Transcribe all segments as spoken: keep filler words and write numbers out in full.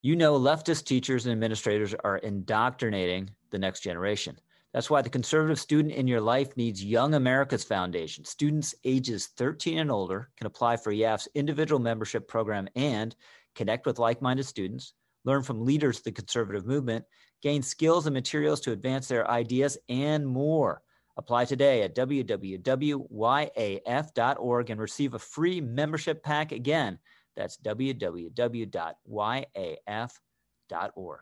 You know, leftist teachers and administrators are indoctrinating the next generation. That's why the conservative student in your life needs Young America's Foundation. Students ages thirteen and older can apply for Y A F's individual membership program and connect with like-minded students, learn from leaders of the conservative movement, gain skills and materials to advance their ideas, and more. Apply today at w w w dot y a f dot org and receive a free membership pack again. That's w w w dot y a f dot org.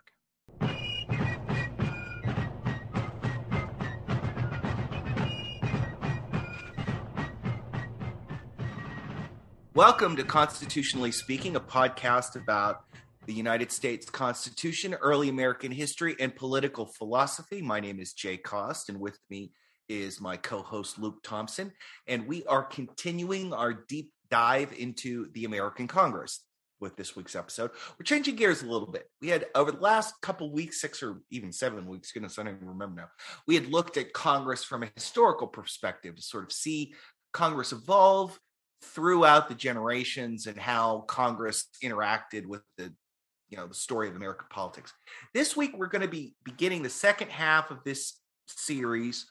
Welcome to Constitutionally Speaking, a podcast about the United States Constitution, early American history, and political philosophy. My name is Jay Cost, and with me is my co-host Luke Thompson, and we are continuing our deep dive into the American Congress with this week's episode. We're changing gears a little bit. We had, over the last couple weeks, six or even seven weeks, goodness, I don't even remember now, we had looked at Congress from a historical perspective to sort of see Congress evolve throughout the generations and how Congress interacted with the, you know, the story of American politics. This week, we're going to be beginning the second half of this series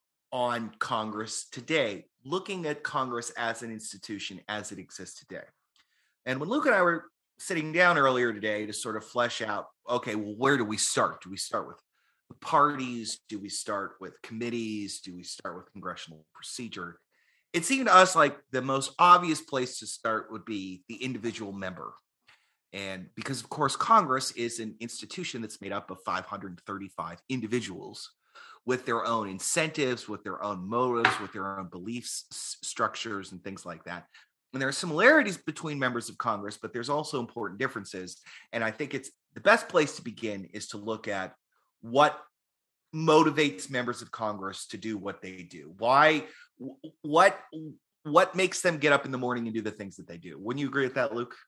on Congress today, looking at Congress as an institution as it exists today. And when Luke and I were sitting down earlier today to sort of flesh out, okay, well, where do we start? Do we start with the parties? Do we start with committees? Do we start with congressional procedure? It seemed to us like the most obvious place to start would be the individual member. And because, of course, Congress is an institution that's made up of five hundred thirty-five individuals with their own incentives, with their own motives, with their own beliefs, structures, and things like that. And there are similarities between members of Congress, but there's also important differences. And I think it's the best place to begin is to look at what motivates members of Congress to do what they do. Why, what, what makes them get up in the morning and do the things that they do? Wouldn't you agree with that, Luke?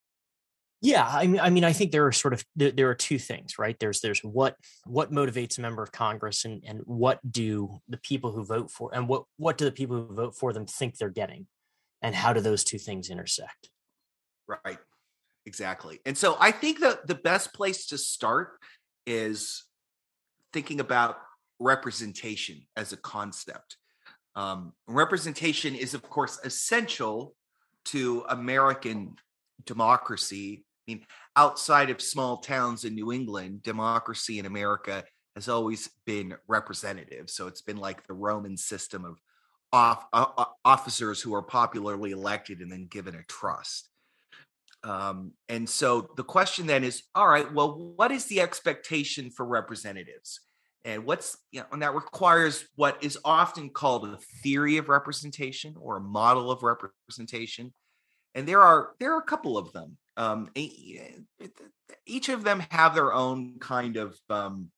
Yeah, I mean, I mean, I think there are sort of there, there are two things, right? There's there's what what motivates a member of Congress, and and what do the people who vote for, and what what do the people who vote for them think they're getting, and how do those two things intersect? Right, exactly. And so I think that the best place to start is thinking about representation as a concept. Um, representation is, of course, essential to American democracy. I mean, outside of small towns in New England, democracy in America has always been representative. So it's been like the Roman system of off, uh, officers who are popularly elected and then given a trust. Um, and so the question then is, all right, well, what is the expectation for representatives? And what's, you know, and that requires what is often called a theory of representation or a model of representation. And there are there are a couple of them. Um, each of them have their own kind of um,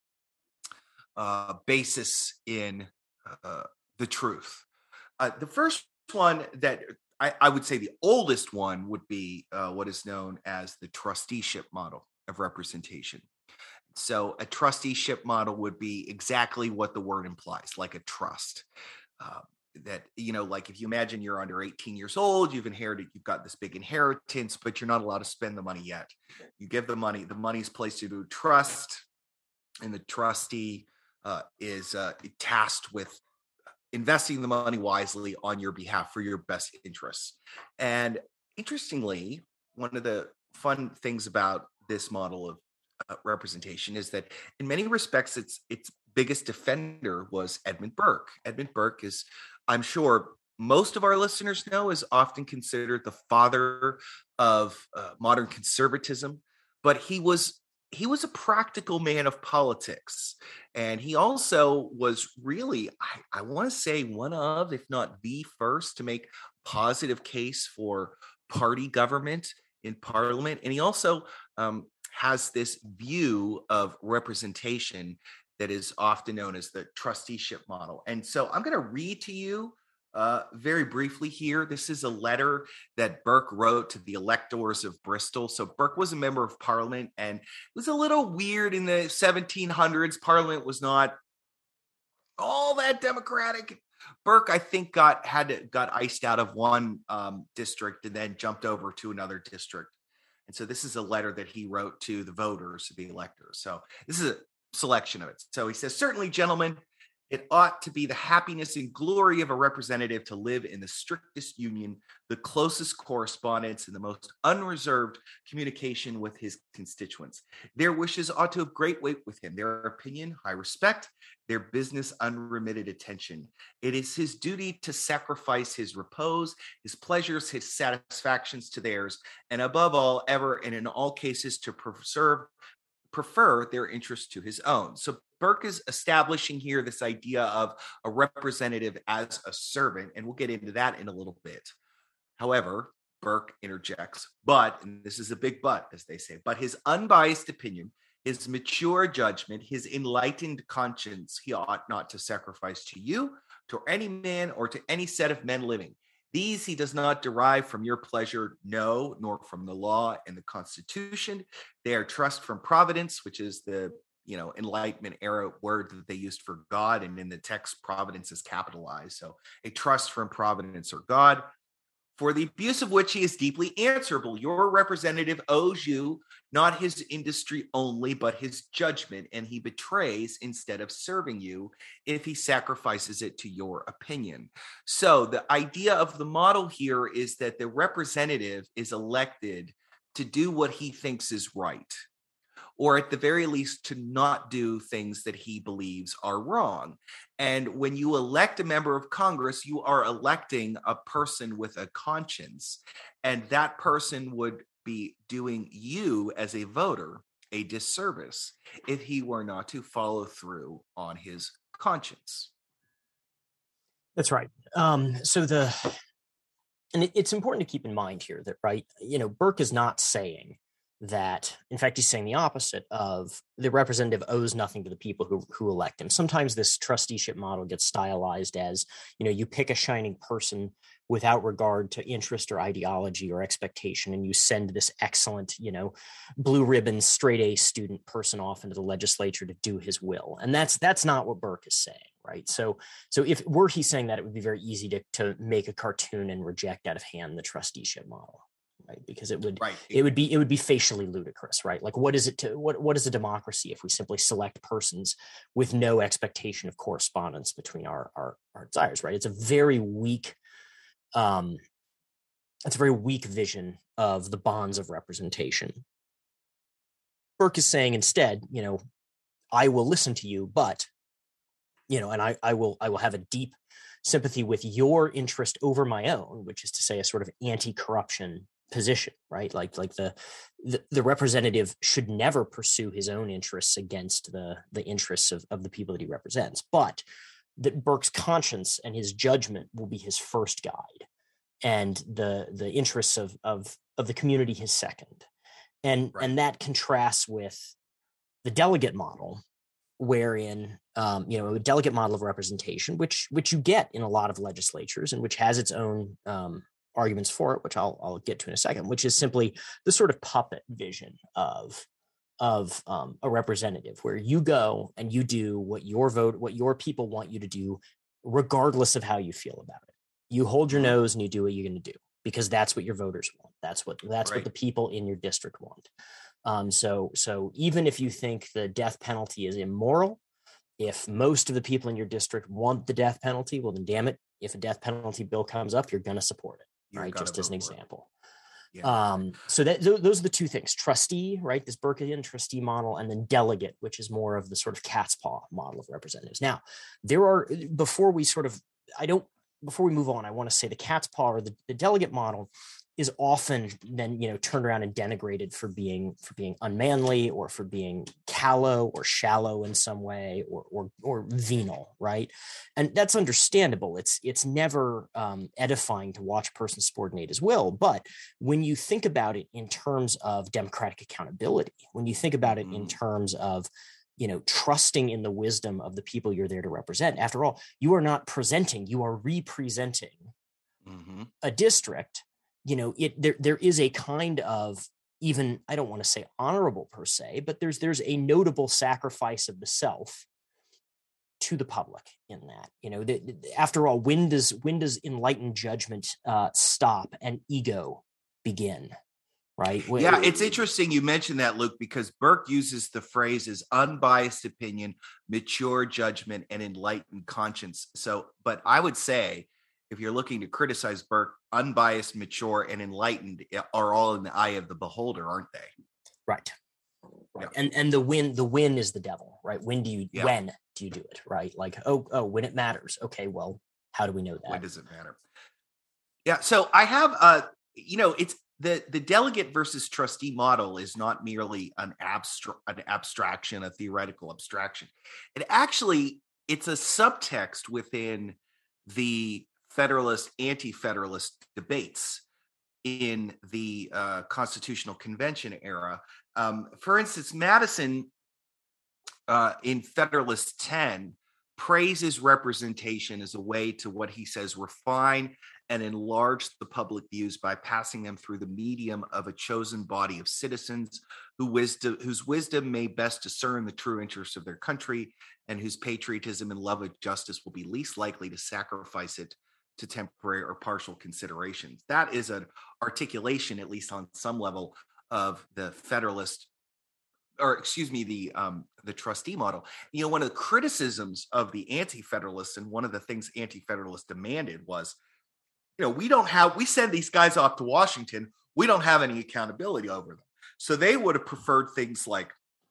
uh, basis in uh, the truth. Uh, the first one that I, I would say the oldest one would be uh, what is known as the trusteeship model of representation. So a trusteeship model would be exactly what the word implies, like a trust. Uh, that, you know, like if you imagine you're under eighteen years old, you've inherited, you've got this big inheritance, but you're not allowed to spend the money yet. You give the money, the money's placed into a trust, and the trustee uh, is uh, tasked with investing the money wisely on your behalf for your best interests. And interestingly, one of the fun things about this model of uh, representation is that in many respects, its its biggest defender was Edmund Burke. Edmund Burke is, I'm sure most of our listeners know, is often considered the father of uh, modern conservatism, but he was he was a practical man of politics. And he also was really, I, I want to say, one of, if not the first, to make a positive case for party government in Parliament. And he also um, has this view of representation that is often known as the trusteeship model. And so I'm going to read to you Uh, very briefly here. This is a letter that Burke wrote to the electors of Bristol. So Burke was a member of Parliament, and it was a little weird in the seventeen hundreds. Parliament was not all that democratic. Burke, I think, got had to, got iced out of one um, district and then jumped over to another district. And so this is a letter that he wrote to the voters, the electors. So this is a selection of it. So he says, certainly, gentlemen, it ought to be the happiness and glory of a representative to live in the strictest union, the closest correspondence, and the most unreserved communication with his constituents. Their wishes ought to have great weight with him, their opinion, high respect, their business, unremitted attention. It is his duty to sacrifice his repose, his pleasures, his satisfactions to theirs, and above all, ever and in all cases, to preserve prefer their interests to his own. So Burke is establishing here this idea of a representative as a servant, and we'll get into that in a little bit. However, Burke interjects, but, and this is a big but, as they say, but his unbiased opinion, his mature judgment, his enlightened conscience, he ought not to sacrifice to you, to any man, or to any set of men living. These he does not derive from your pleasure, no, nor from the law and the Constitution. They are trust from providence, which is the you know Enlightenment era word that they used for God, and in the text, providence is capitalized. So a trust from providence or God, for the abuse of which he is deeply answerable. Your representative owes you not his industry only, but his judgment, and he betrays instead of serving you if he sacrifices it to your opinion. So the idea of the model here is that the representative is elected to do what he thinks is right, or at the very least to not do things that he believes are wrong. And when you elect a member of Congress, you are electing a person with a conscience, and that person would be doing you as a voter a disservice if he were not to follow through on his conscience. That's right. Um, so the, and it, it's important to keep in mind here that, right, you know, Burke is not saying that, in fact, he's saying the opposite of the representative owes nothing to the people who, who elect him. Sometimes this trusteeship model gets stylized as, you know, you pick a shining person without regard to interest or ideology or expectation, and you send this excellent, you know, blue ribbon, straight A student person off into the legislature to do his will. And that's that's not what Burke is saying, right? So, so if were he saying that, it would be very easy to to make a cartoon and reject out of hand the trusteeship model. Right, because it would right. it would be it would be facially ludicrous, right? Like, what is it to what what is a democracy if we simply select persons with no expectation of correspondence between our our, our desires, right? It's a very weak, um, it's a very weak vision of the bonds of representation. Burke is saying instead, you know, I will listen to you, but you know, and I I will I will have a deep sympathy with your interest over my own, which is to say, a sort of anti-corruption position, right? Like, like the, the the representative should never pursue his own interests against the the interests of, of the people that he represents, but that Burke's conscience and his judgment will be his first guide, and the the interests of of of the community his second, and right. and that contrasts with the delegate model, wherein um, you know a delegate model of representation, which which you get in a lot of legislatures, and which has its own um, arguments for it, which I'll I'll get to in a second, which is simply the sort of puppet vision of of um, a representative, where you go and you do what your vote, what your people want you to do, regardless of how you feel about it. You hold your nose and you do what you're going to do because that's what your voters want. That's what that's right. what the people in your district want. Um, so so even if you think the death penalty is immoral, if most of the people in your district want the death penalty, well then damn it, if a death penalty bill comes up, you're going to support it. You right, just as an example. Yeah. Um, so that th- those are the two things: trustee, right, this Burkean trustee model, and then delegate, which is more of the sort of cat's paw model of representatives. Now, there are before we sort of, I don't, before we move on, I want to say the cat's paw or the, the delegate model is often then, you know, turned around and denigrated for being for being unmanly or for being callow or shallow in some way or or, or venal, right? And that's understandable. It's it's never um, edifying to watch a person subordinate his will. But when you think about it in terms of democratic accountability, when you think about it in terms of, you know, trusting in the wisdom of the people you're there to represent, after all, you are not presenting, you are representing mm-hmm. a district. You know, it there there is a kind of, even, I don't want to say honorable per se, but there's there's a notable sacrifice of the self to the public in that. You know, the, the, after all, when does when does enlightened judgment uh, stop and ego begin? right? Yeah, it's interesting you mentioned that, Luke, because Burke uses the phrases unbiased opinion, mature judgment, and enlightened conscience. So, but I would say if you're looking to criticize Burke, unbiased, mature, and enlightened are all in the eye of the beholder, aren't they? Right. Right. Yeah. And and the win, the win is the devil, right? When do you yeah. when do you do it? Right. Like, oh, oh, when it matters. Okay, well, how do we know that? When does it matter? Yeah. So I have uh, you know, it's the the delegate versus trustee model is not merely an abstract an abstraction, a theoretical abstraction. It actually it's a subtext within the Federalist, anti-Federalist debates in the uh, Constitutional Convention era. Um, for instance, Madison uh, in Federalist ten praises representation as a way to, what he says, refine and enlarge the public views by passing them through the medium of a chosen body of citizens who wisdom, whose wisdom may best discern the true interests of their country and whose patriotism and love of justice will be least likely to sacrifice it to temporary or partial considerations. That is an articulation, at least on some level, of the Federalist, or excuse me, the um, the trustee model. You know, one of the criticisms of the anti-Federalists, and one of the things anti-Federalists demanded was, you know, we don't have, we send these guys off to Washington, we don't have any accountability over them. So they would have preferred things like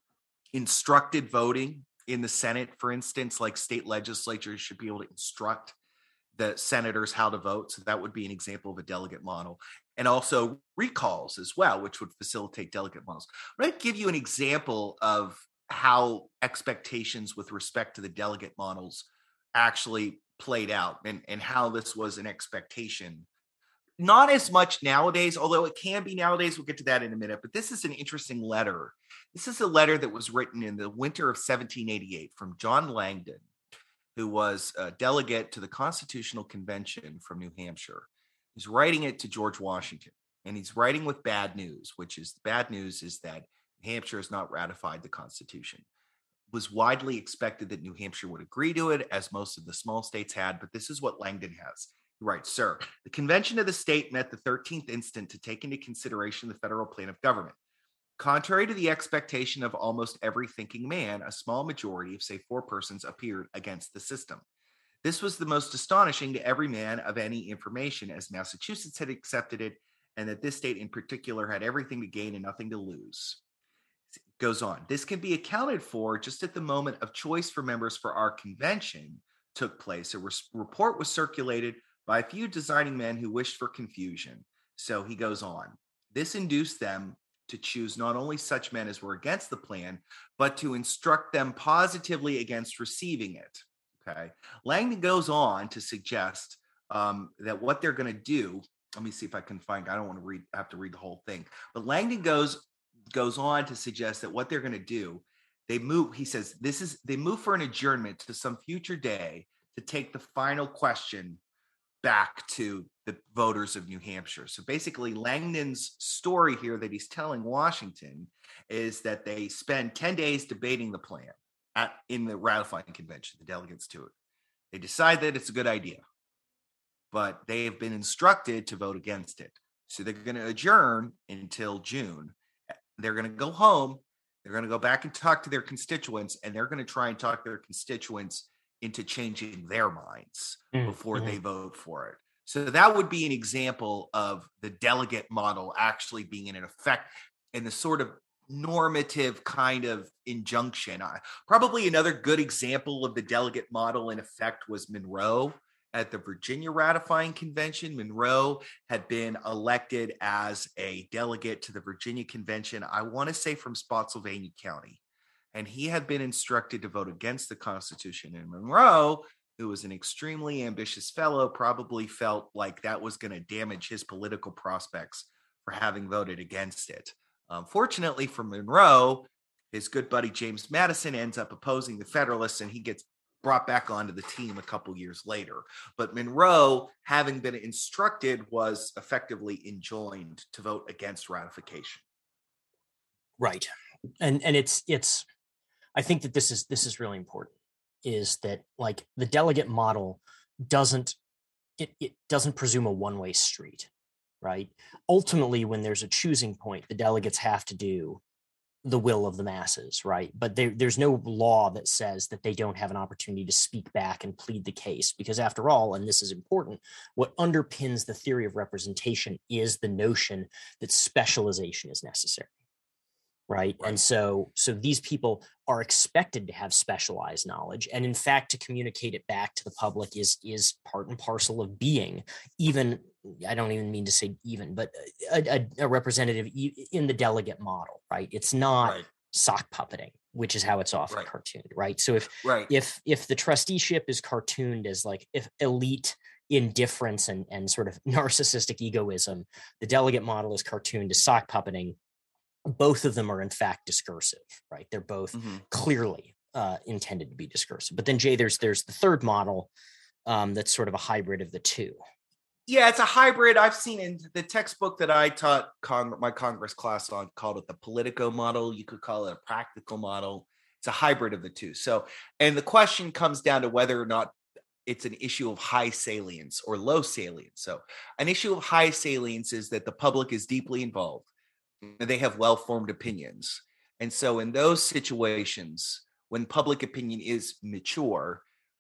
instructed voting in the Senate, for instance, like state legislatures should be able to instruct the senators how to vote. So that would be an example of a delegate model. And also recalls as well, which would facilitate delegate models. I'm going to give you an example of how expectations with respect to the delegate models actually played out, and, and how this was an expectation. Not as much nowadays, although it can be nowadays. We'll get to that in a minute. But this is an interesting letter. This is a letter that was written in the winter of seventeen eighty-eight from John Langdon, who was a delegate to the Constitutional Convention from New Hampshire. He's writing it to George Washington, and he's writing with bad news, which is the bad news is that New Hampshire has not ratified the Constitution. It was widely expected that New Hampshire would agree to it, as most of the small states had, but this is what Langdon has. He writes, "Sir, the convention of the state met the thirteenth instant to take into consideration the federal plan of government. Contrary to the expectation of almost every thinking man, a small majority of, say, four persons appeared against the system. This was the most astonishing to every man of any information, as Massachusetts had accepted it, and that this state in particular had everything to gain and nothing to lose." It goes on. "This can be accounted for just at the moment of choice for members for our convention took place. A re- report was circulated by a few designing men who wished for confusion." So he goes on. "This induced them to choose not only such men as were against the plan, but to instruct them positively against receiving it." Okay. Langdon goes on to suggest um, that what they're going to do, let me see if I can find, I don't want to read, I have to read the whole thing, but Langdon goes, goes on to suggest that what they're going to do, they move, he says, this is, they move for an adjournment to some future day to take the final question back to the voters of New Hampshire. So basically, Langdon's story here that he's telling Washington is that they spend ten days debating the plan at, in the ratifying convention, the delegates to it. They decide that it's a good idea, but they have been instructed to vote against it. So they're going to adjourn until June. They're going to go home. They're going to go back and talk to their constituents, and they're going to try and talk their constituents into changing their minds mm-hmm. before they vote for it. So that would be an example of the delegate model actually being in effect, and the sort of normative kind of injunction. Uh, probably another good example of the delegate model in effect was Monroe at the Virginia ratifying convention. Monroe had been elected as a delegate to the Virginia convention, I want to say from Spotsylvania County. And he had been instructed to vote against the Constitution. And Monroe, who was an extremely ambitious fellow, probably felt like that was going to damage his political prospects for having voted against it. Um, fortunately for Monroe, his good buddy James Madison ends up opposing the Federalists, and he gets brought back onto the team a couple years later. But Monroe, having been instructed, was effectively enjoined to vote against ratification. Right. And and it's it's I think that this is this is really important, is that like the delegate model doesn't it, it doesn't presume a one-way street, right? Ultimately, when there's a choosing point, the delegates have to do the will of the masses, right? But there, there's no law that says that they don't have an opportunity to speak back and plead the case, because after all, and this is important, what underpins the theory of representation is the notion that specialization is necessary. Right? right. And so, so these people are expected to have specialized knowledge. And in fact, to communicate it back to the public is, is part and parcel of being even, I don't even mean to say even, but a, a, a representative in the delegate model, right? It's not right. sock puppeting, which is how it's often right. cartooned, right? So if, right. if, if the trusteeship is cartooned as like if elite indifference and, and sort of narcissistic egoism, the delegate model is cartooned as sock puppeting. Both of them are in fact discursive, right? They're both mm-hmm. clearly uh, intended to be discursive. But then Jay, there's there's the third model um, that's sort of a hybrid of the two. Yeah, it's a hybrid. I've seen in the textbook that I taught con- my Congress class on, called it the Politico model. You could call it a practical model. It's a hybrid of the two. So, and the question comes down to whether or not it's an issue of high salience or low salience. So an issue of high salience is that the public is deeply involved. They have well-formed opinions. And so in those situations, when public opinion is mature,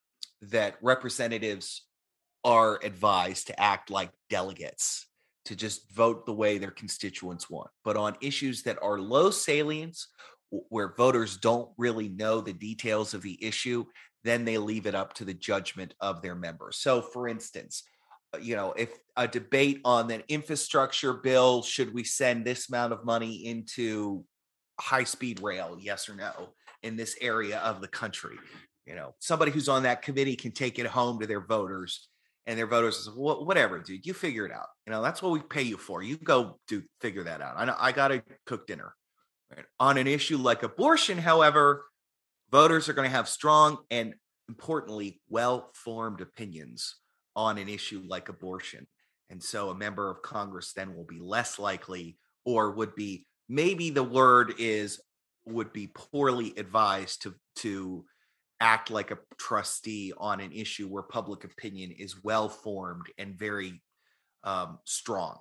that representatives are advised to act like delegates, to just vote the way their constituents want. But on issues that are low salience, where voters don't really know the details of the issue, then they leave it up to the judgment of their members. So for instance, you know, if a debate on an infrastructure bill, should we send this amount of money into high-speed rail, yes or no, in this area of the country? You know, somebody who's on that committee can take it home to their voters, and their voters say, well, whatever, dude, you figure it out. You know, that's what we pay you for. You go do figure that out. I know I got to cook dinner. Right? On an issue like abortion, however, voters are going to have strong and, importantly, well-formed opinions on an issue like abortion. And so a member of Congress then will be less likely, or would be, maybe the word is, would be poorly advised to, to act like a trustee on an issue where public opinion is well-formed and very um, strong.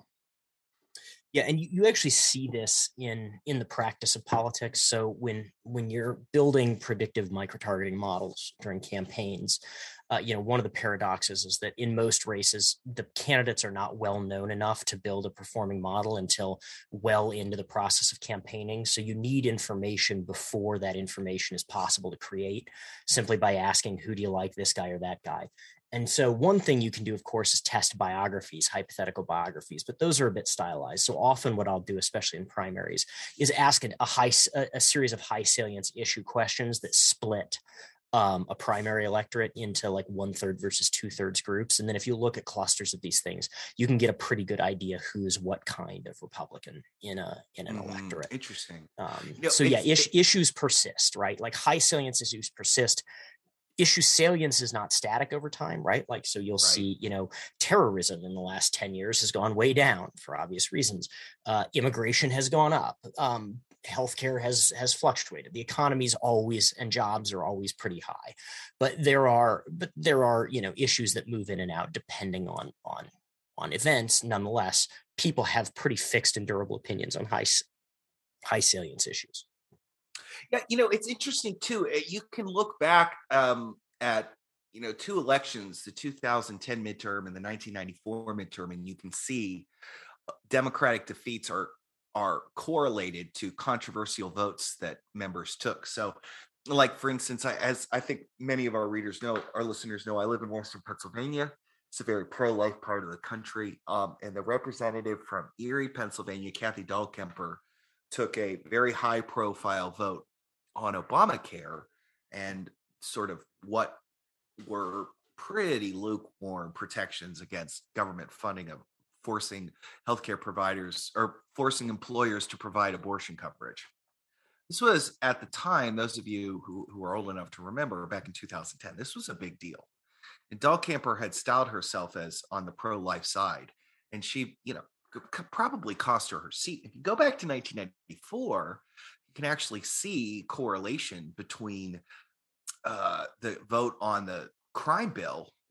Yeah, and you, you actually see this in in the practice of politics. So when when you're building predictive micro-targeting models during campaigns, uh, you know, one of the paradoxes is that in most races, the candidates are not well known enough to build a performing model until well into the process of campaigning. So you need information before that information is possible to create, simply by asking, who do you like, this guy or that guy? And so one thing you can do, of course, is test biographies, hypothetical biographies, but those are a bit stylized. So often what I'll do, especially in primaries, is ask a, high, a, a series of high salience issue questions that split um, a primary electorate into like one third versus two thirds groups. And then if you look at clusters of these things, you can get a pretty good idea who's what kind of Republican in a in an mm, electorate. Interesting. Um, you know, so yeah, is, issues persist, right? Like high salience issues persist. Issue salience is not static over time, right? Like, so you'll right. see, you know, terrorism in the last ten years has gone way down for obvious reasons. Uh, immigration has gone up. Um, healthcare has has fluctuated. The economy's always, and jobs are always pretty high, but there are, but there are, you know, issues that move in and out depending on on on events. Nonetheless, people have pretty fixed and durable opinions on high high salience issues. Yeah, you know, it's interesting too. You can look back um, at, you know, two elections, the two thousand ten midterm and the nineteen ninety-four midterm, and you can see Democratic defeats are are correlated to controversial votes that members took. So, like, for instance, I, as I think many of our readers know, our listeners know, I live in Western Pennsylvania. It's a very pro-life part of the country. Um, and the representative from Erie, Pennsylvania, Kathy Dahlkemper, took a very high-profile vote on Obamacare and sort of what were pretty lukewarm protections against government funding of forcing healthcare providers or forcing employers to provide abortion coverage. This was, at the time, those of you who, who are old enough to remember, back in two thousand ten, this was a big deal. And Dahlkemper had styled herself as on the pro-life side, and she, you know, could probably cost her her seat. If you go back to nineteen ninety-four, you can actually see correlation between uh, the vote on the crime bill,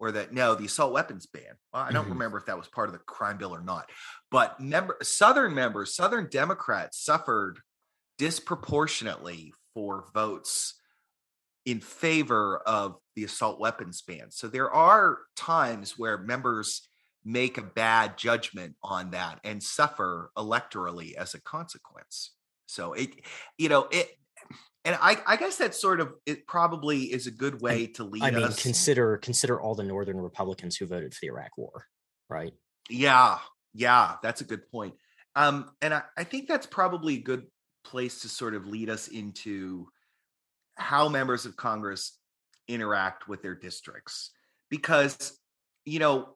or that no, the assault weapons ban. Well, I don't Mhm. remember if that was part of the crime bill or not, but member Southern members, Southern Democrats suffered disproportionately for votes in favor of the assault weapons ban. So there are times where members make a bad judgment on that and suffer electorally as a consequence. So it, you know, it, and I, I guess that sort of, it probably is a good way And, to lead I mean, us. consider consider all the Northern Republicans who voted for the Iraq War, right? Yeah, yeah, that's a good point. Um, and I, I think that's probably a good place to sort of lead us into how members of Congress interact with their districts. Because, you know,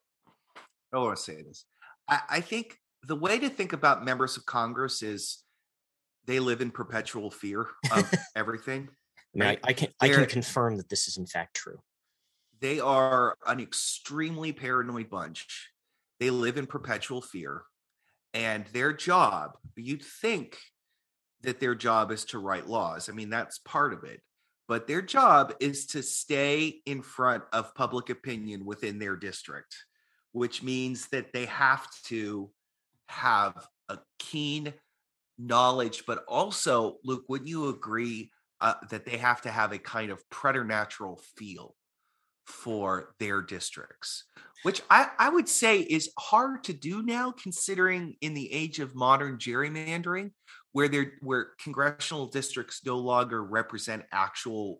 I don't want to say this. I, I think the way to think about members of Congress is they live in perpetual fear of everything. I mean, Right? I, I can I They're- can confirm that this is in fact true. They are an extremely paranoid bunch. They live in perpetual fear. And their job, you'd think that their job is to write laws. I mean, that's part of it. But their job is to stay in front of public opinion within their district, which means that they have to have a keen knowledge, but also, Luke, wouldn't you agree uh, that they have to have a kind of preternatural feel for their districts, which I, I would say is hard to do now, considering in the age of modern gerrymandering, where they're where congressional districts no longer represent actual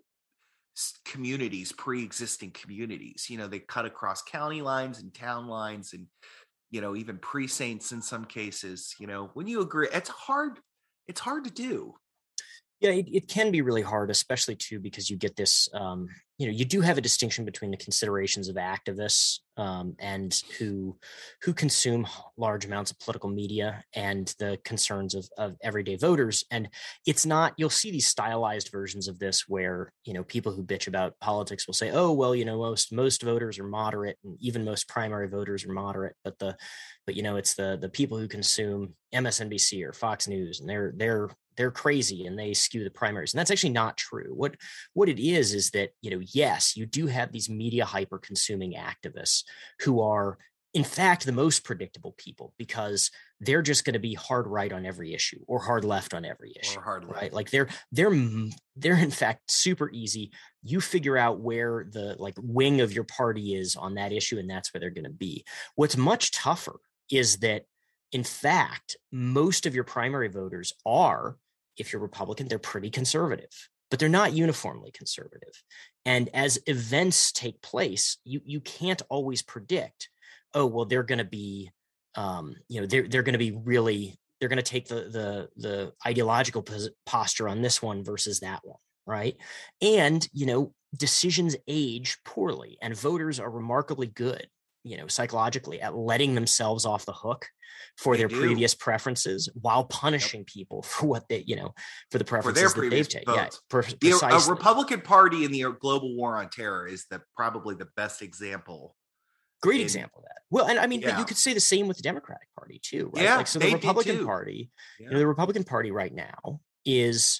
s- communities, pre-existing communities. You know, they cut across county lines and town lines, and you know, even precincts in some cases. You know, when you agree, it's hard. It's hard to do. Yeah, it, it can be really hard, especially too, because you get this, um, you know, you do have a distinction between the considerations of activists um, and who who consume large amounts of political media and the concerns of, of everyday voters. And it's not, you'll see these stylized versions of this where, you know, people who bitch about politics will say, oh, well, you know, most most voters are moderate and even most primary voters are moderate. But the but, you know, it's the the people who consume M S N B C or Fox News and they're they're they're crazy and they skew the primaries. And that's actually not true. What what it is is that, you know, yes, you do have these media hyper consuming activists who are in fact the most predictable people because they're just going to be hard right on every issue or hard left on every issue. Or hard right? left. Like they're they're they're in fact super easy. You figure out where the like wing of your party is on that issue and that's where they're going to be. What's much tougher is that in fact, most of your primary voters are, if you're Republican, they're pretty conservative, but they're not uniformly conservative. And as events take place, you you can't always predict, oh, well, they're going to be, um, you know, they're they're going to be really, they're going to take the the the ideological pos- posture on this one versus that one, right? And you know, decisions age poorly, and voters are remarkably good, you know, psychologically at letting themselves off the hook for They their do. previous preferences while punishing yep. people for what they, you know, for the preferences for that they've taken. Yeah, per- the a Republican Party in the global war on terror is the probably the best example. Great in, example of that. Well, and I mean, yeah. but you could say the same with the Democratic Party too, right? Yeah, like so the Republican Party, yeah. you know, the Republican Party right now is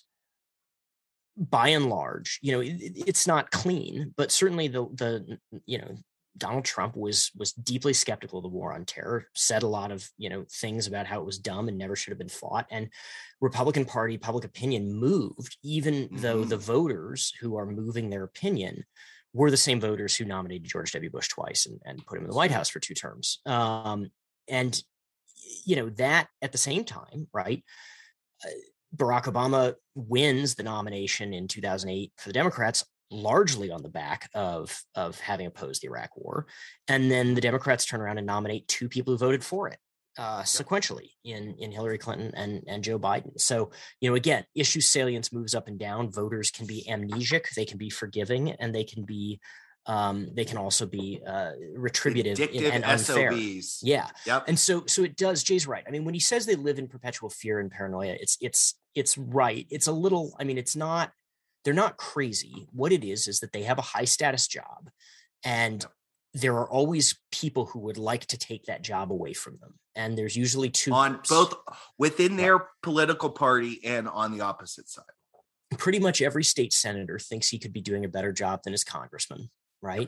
by and large, you know, it, it's not clean, but certainly the the you know, Donald Trump was was deeply skeptical of the war on terror, said a lot of, you know, things about how it was dumb and never should have been fought. And Republican Party public opinion moved, even mm-hmm. though the voters who are moving their opinion were the same voters who nominated George W. Bush twice and, and put him in the White House for two terms. Um, and, you know, that at the same time, right, uh, Barack Obama wins the nomination in two thousand eight for the Democrats, largely on the back of, of having opposed the Iraq war. And then the Democrats turn around and nominate two people who voted for it uh, yep. sequentially in, in Hillary Clinton and, and Joe Biden. So, you know, again, issue salience moves up and down. Voters can be amnesic, they can be forgiving, and they can be, um, they can also be uh, retributive and unfair. S O Bs. Yeah. Yep. And so, so it does, Jay's right. I mean, when he says they live in perpetual fear and paranoia, it's, it's, it's right. It's a little, I mean, it's not, they're not crazy. What it is, is that they have a high status job and yep. there are always people who would like to take that job away from them. And there's usually two on groups. Both within their right. political party and on the opposite side. Pretty much every state senator thinks he could be doing a better job than his congressman. Right. Yep.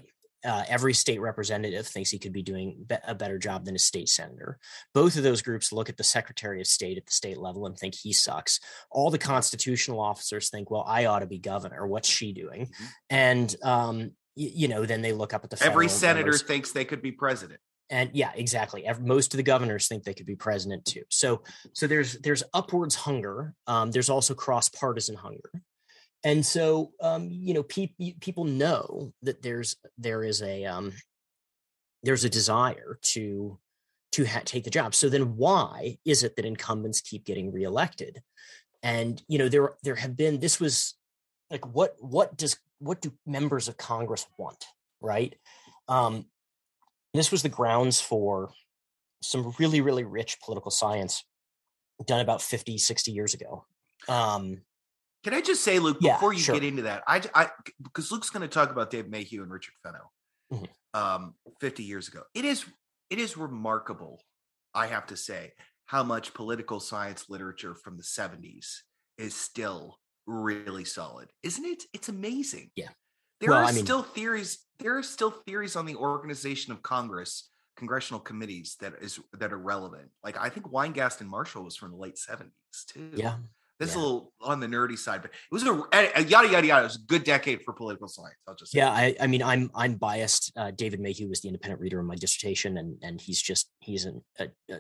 Uh, every state representative thinks he could be doing be- a better job than a state senator. Both of those groups look at the Secretary of State at the state level and think he sucks. All the constitutional officers think, well, I ought to be governor. What's she doing? Mm-hmm. And, um, y- you know, then they look up at the every senator members. Thinks they could be president. And yeah, exactly. Every, most of the governors think they could be president too. So, so there's there's upwards hunger. Um, there's also cross partisan hunger. And so, um, you know, pe- people know that there's there is a um, there's a desire to to ha- take the job. So then, why is it that incumbents keep getting reelected? And you know, there there have been this was like what what does what do members of Congress want, right? Um, this was the grounds for some really really rich political science done about fifty, sixty years ago. Um, Can I just say, Luke, yeah, before you sure. get into that, I, I because Luke's going to talk about Dave Mayhew and Richard Fenno mm-hmm. um, fifty years ago. It is it is remarkable, I have to say, how much political science literature from the seventies is still really solid, isn't it? It's amazing. Yeah, there well, are I mean, still theories. There are still theories on the organization of Congress, congressional committees that is that are relevant. Like I think Weingast and Marshall was from the late seventies too. Yeah. This yeah. a little on the nerdy side, but it was a, a yada yada yada. It was a good decade for political science. I'll just say yeah. I, I mean, I'm I'm biased. Uh, David Mayhew was the independent reader of my dissertation, and and he's just he's an, a, a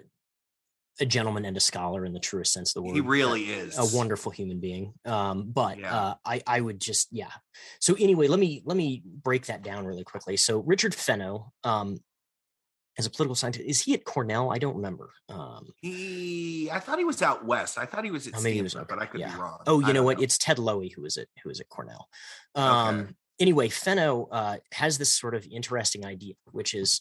a gentleman and a scholar in the truest sense of the word. He really a, is a wonderful human being. Um, but yeah. uh, I I would just yeah. So anyway, let me let me break that down really quickly. So Richard Fenno. Um, As a political scientist, is he at Cornell? I don't remember. Um, he, I thought he was out west. I thought he was at oh, Stanford, was, okay. but I could yeah. be wrong. Oh, you know what? know. It's Ted Lowy who is at who is at Cornell. Um, okay. Anyway, Fenno uh, has this sort of interesting idea, which is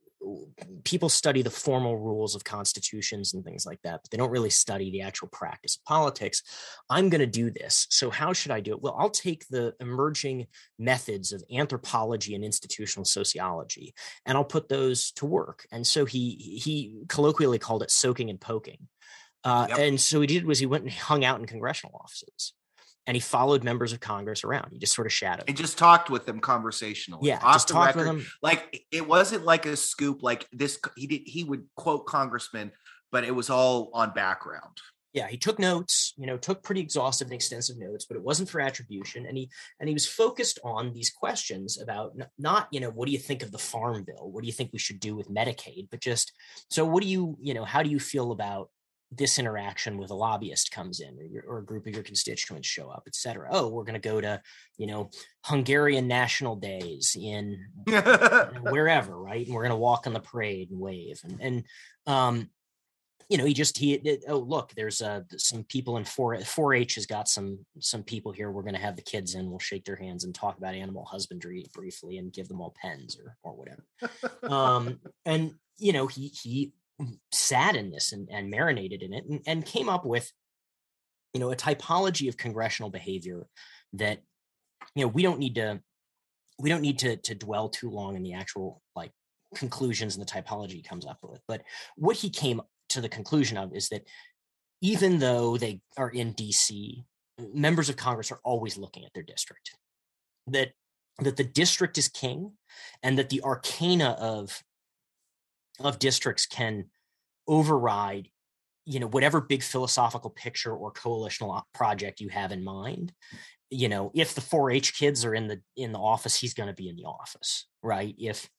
people study the formal rules of constitutions and things like that, but they don't really study the actual practice of politics. I'm going to do this. So how should I do it? Well, I'll take the emerging methods of anthropology and institutional sociology, and I'll put those to work. And so he he colloquially called it soaking and poking. Uh, yep. And so what he did was he went and hung out in congressional offices. And he followed members of Congress around. He just sort of shadowed. And just talked with them conversationally. Yeah, off just the talked record. with them. Like it wasn't like a scoop. Like this, he did. He would quote congressmen, but it was all on background. Yeah, he took notes. You know, took pretty exhaustive and extensive notes, but it wasn't for attribution. And he and he was focused on these questions about not, you know, what do you think of the Farm Bill? What do you think we should do with Medicaid? But just so, what do you, you know, how do you feel about this interaction with a lobbyist comes in, or, your, or a group of your constituents show up, et cetera. Oh, we're going to go to, you know, Hungarian national days in you know, wherever, right? And we're going to walk on the parade and wave. And, and um, you know, he just, he, it, oh, look, there's uh, some people in four H has got some, some people here. We're going to have the kids in, we'll shake their hands and talk about animal husbandry briefly and give them all pens or, or whatever. um, and, you know, he, he, sat in this and, and marinated in it and, and came up with, you know, a typology of congressional behavior that, you know, we don't need to, we don't need to, to dwell too long in the actual like conclusions and the typology he comes up with. But what he came to the conclusion of is that even though they are in D C, members of Congress are always looking at their district, that, that the district is king and that the arcana of of districts can override, you know, whatever big philosophical picture or coalitional project you have in mind. You know, if the four H kids are in the in the office, he's going to be in the office, right? If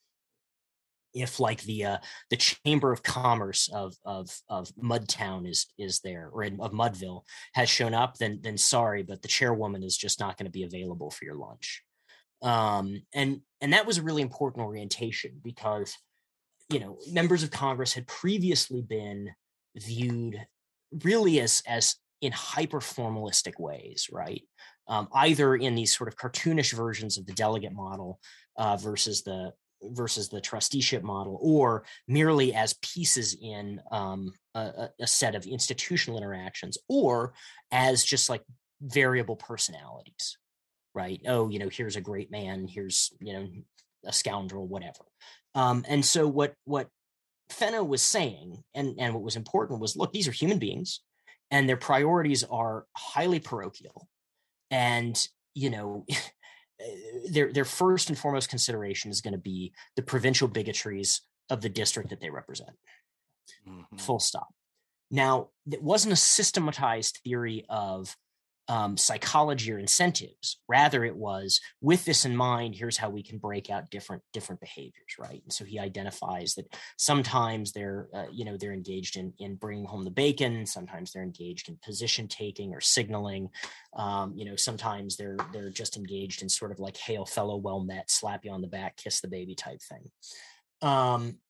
if like the uh, the Chamber of Commerce of of of Mudtown is is there, or in, of Mudville has shown up, then then sorry, but the chairwoman is just not going to be available for your lunch. Um, and and that was a really important orientation because, you know, members of Congress had previously been viewed really as, as in hyper formalistic ways, right? Um, either in these sort of cartoonish versions of the delegate model uh, versus the versus the trusteeship model, or merely as pieces in um, a, a set of institutional interactions, or as just like variable personalities, right? Oh, you know, here's a great man, here's, you know, a scoundrel, whatever. Um, and so what what Fenno was saying, and, and what was important was, look, these are human beings, and their priorities are highly parochial. And, you know, their their first and foremost consideration is going to be the provincial bigotries of the district that they represent. Mm-hmm. Full stop. Now, it wasn't a systematized theory of um, psychology or incentives. Rather, it was, with this in mind, here's how we can break out different different behaviors, right? And so he identifies that sometimes they're, uh, you know, they're engaged in in bringing home the bacon. Sometimes they're engaged in position taking or signaling. Um, you know, sometimes they're they're just engaged in sort of like hail fellow, well met, slap you on the back, kiss the baby type thing. Um,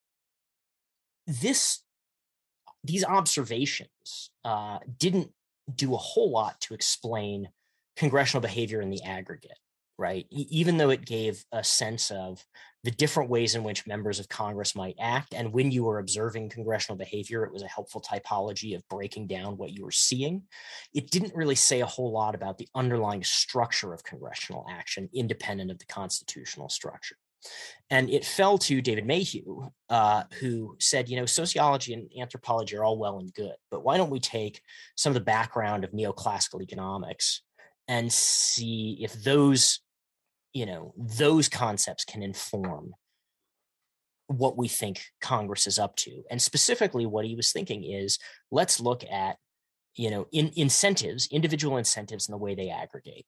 this these observations uh, didn't do a whole lot to explain congressional behavior in the aggregate, right? E- even though it gave a sense of the different ways in which members of Congress might act. And when you were observing congressional behavior, it was a helpful typology of breaking down what you were seeing. It didn't really say a whole lot about the underlying structure of congressional action, independent of the constitutional structure. And it fell to David Mayhew, uh, who said, you know, sociology and anthropology are all well and good, but why don't we take some of the background of neoclassical economics and see if those, you know, those concepts can inform what we think Congress is up to. And specifically what he was thinking is, let's look at, you know, in incentives, individual incentives and the way they aggregate.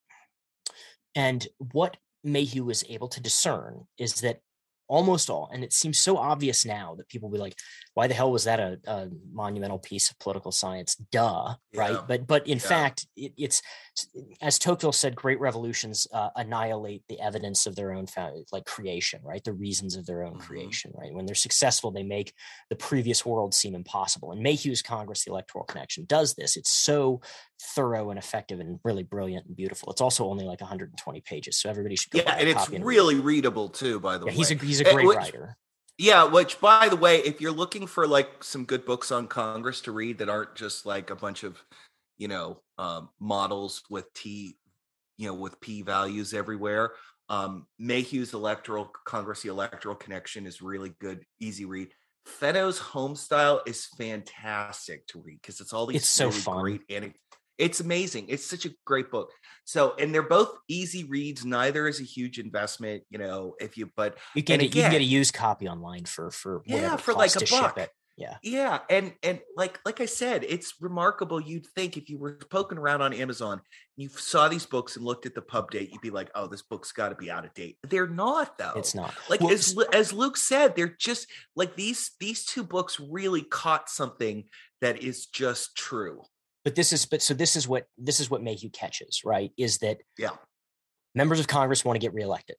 And what Mayhew was able to discern is that almost all, and it seems so obvious now that people will be like, why the hell was that a, a monumental piece of political science? Duh, yeah. Right? But but in yeah. fact, it, it's, as Tocqueville said, great revolutions uh, annihilate the evidence of their own like creation, right? The reasons of their own mm-hmm. creation, right? When they're successful, they make the previous world seem impossible. And Mayhew's Congress, the Electoral Connection, does this. It's so thorough and effective and really brilliant and beautiful. It's also only like one hundred twenty pages, so everybody should go yeah, and it's really and readable too. By the yeah, way, he's a he's a great which, writer. Yeah, which, by the way, if you're looking for like some good books on Congress to read that aren't just like a bunch of, you know, um, models with T, you know, with P values everywhere, um, Mayhew's Electoral Congress, the Electoral Connection is really good, easy read. Fenno's Homestyle is fantastic to read because it's all these it's so really fun. great anecdotes. It's amazing. It's such a great book. So, and they're both easy reads. Neither is a huge investment, you know, if you, but you can, get, again, you can get a used copy online for, for, yeah, for like a buck. Yeah. Yeah. And, and like, like I said, it's remarkable. You'd think if you were poking around on Amazon, you saw these books and looked at the pub date, you'd be like, oh, this book's got to be out of date. They're not though. It's not. Like well, as, as Luke said, they're just like these, these two books really caught something that is just true. But this is, but so this is what, this is what Mayhew catches, right? Is that yeah, members of Congress want to get reelected.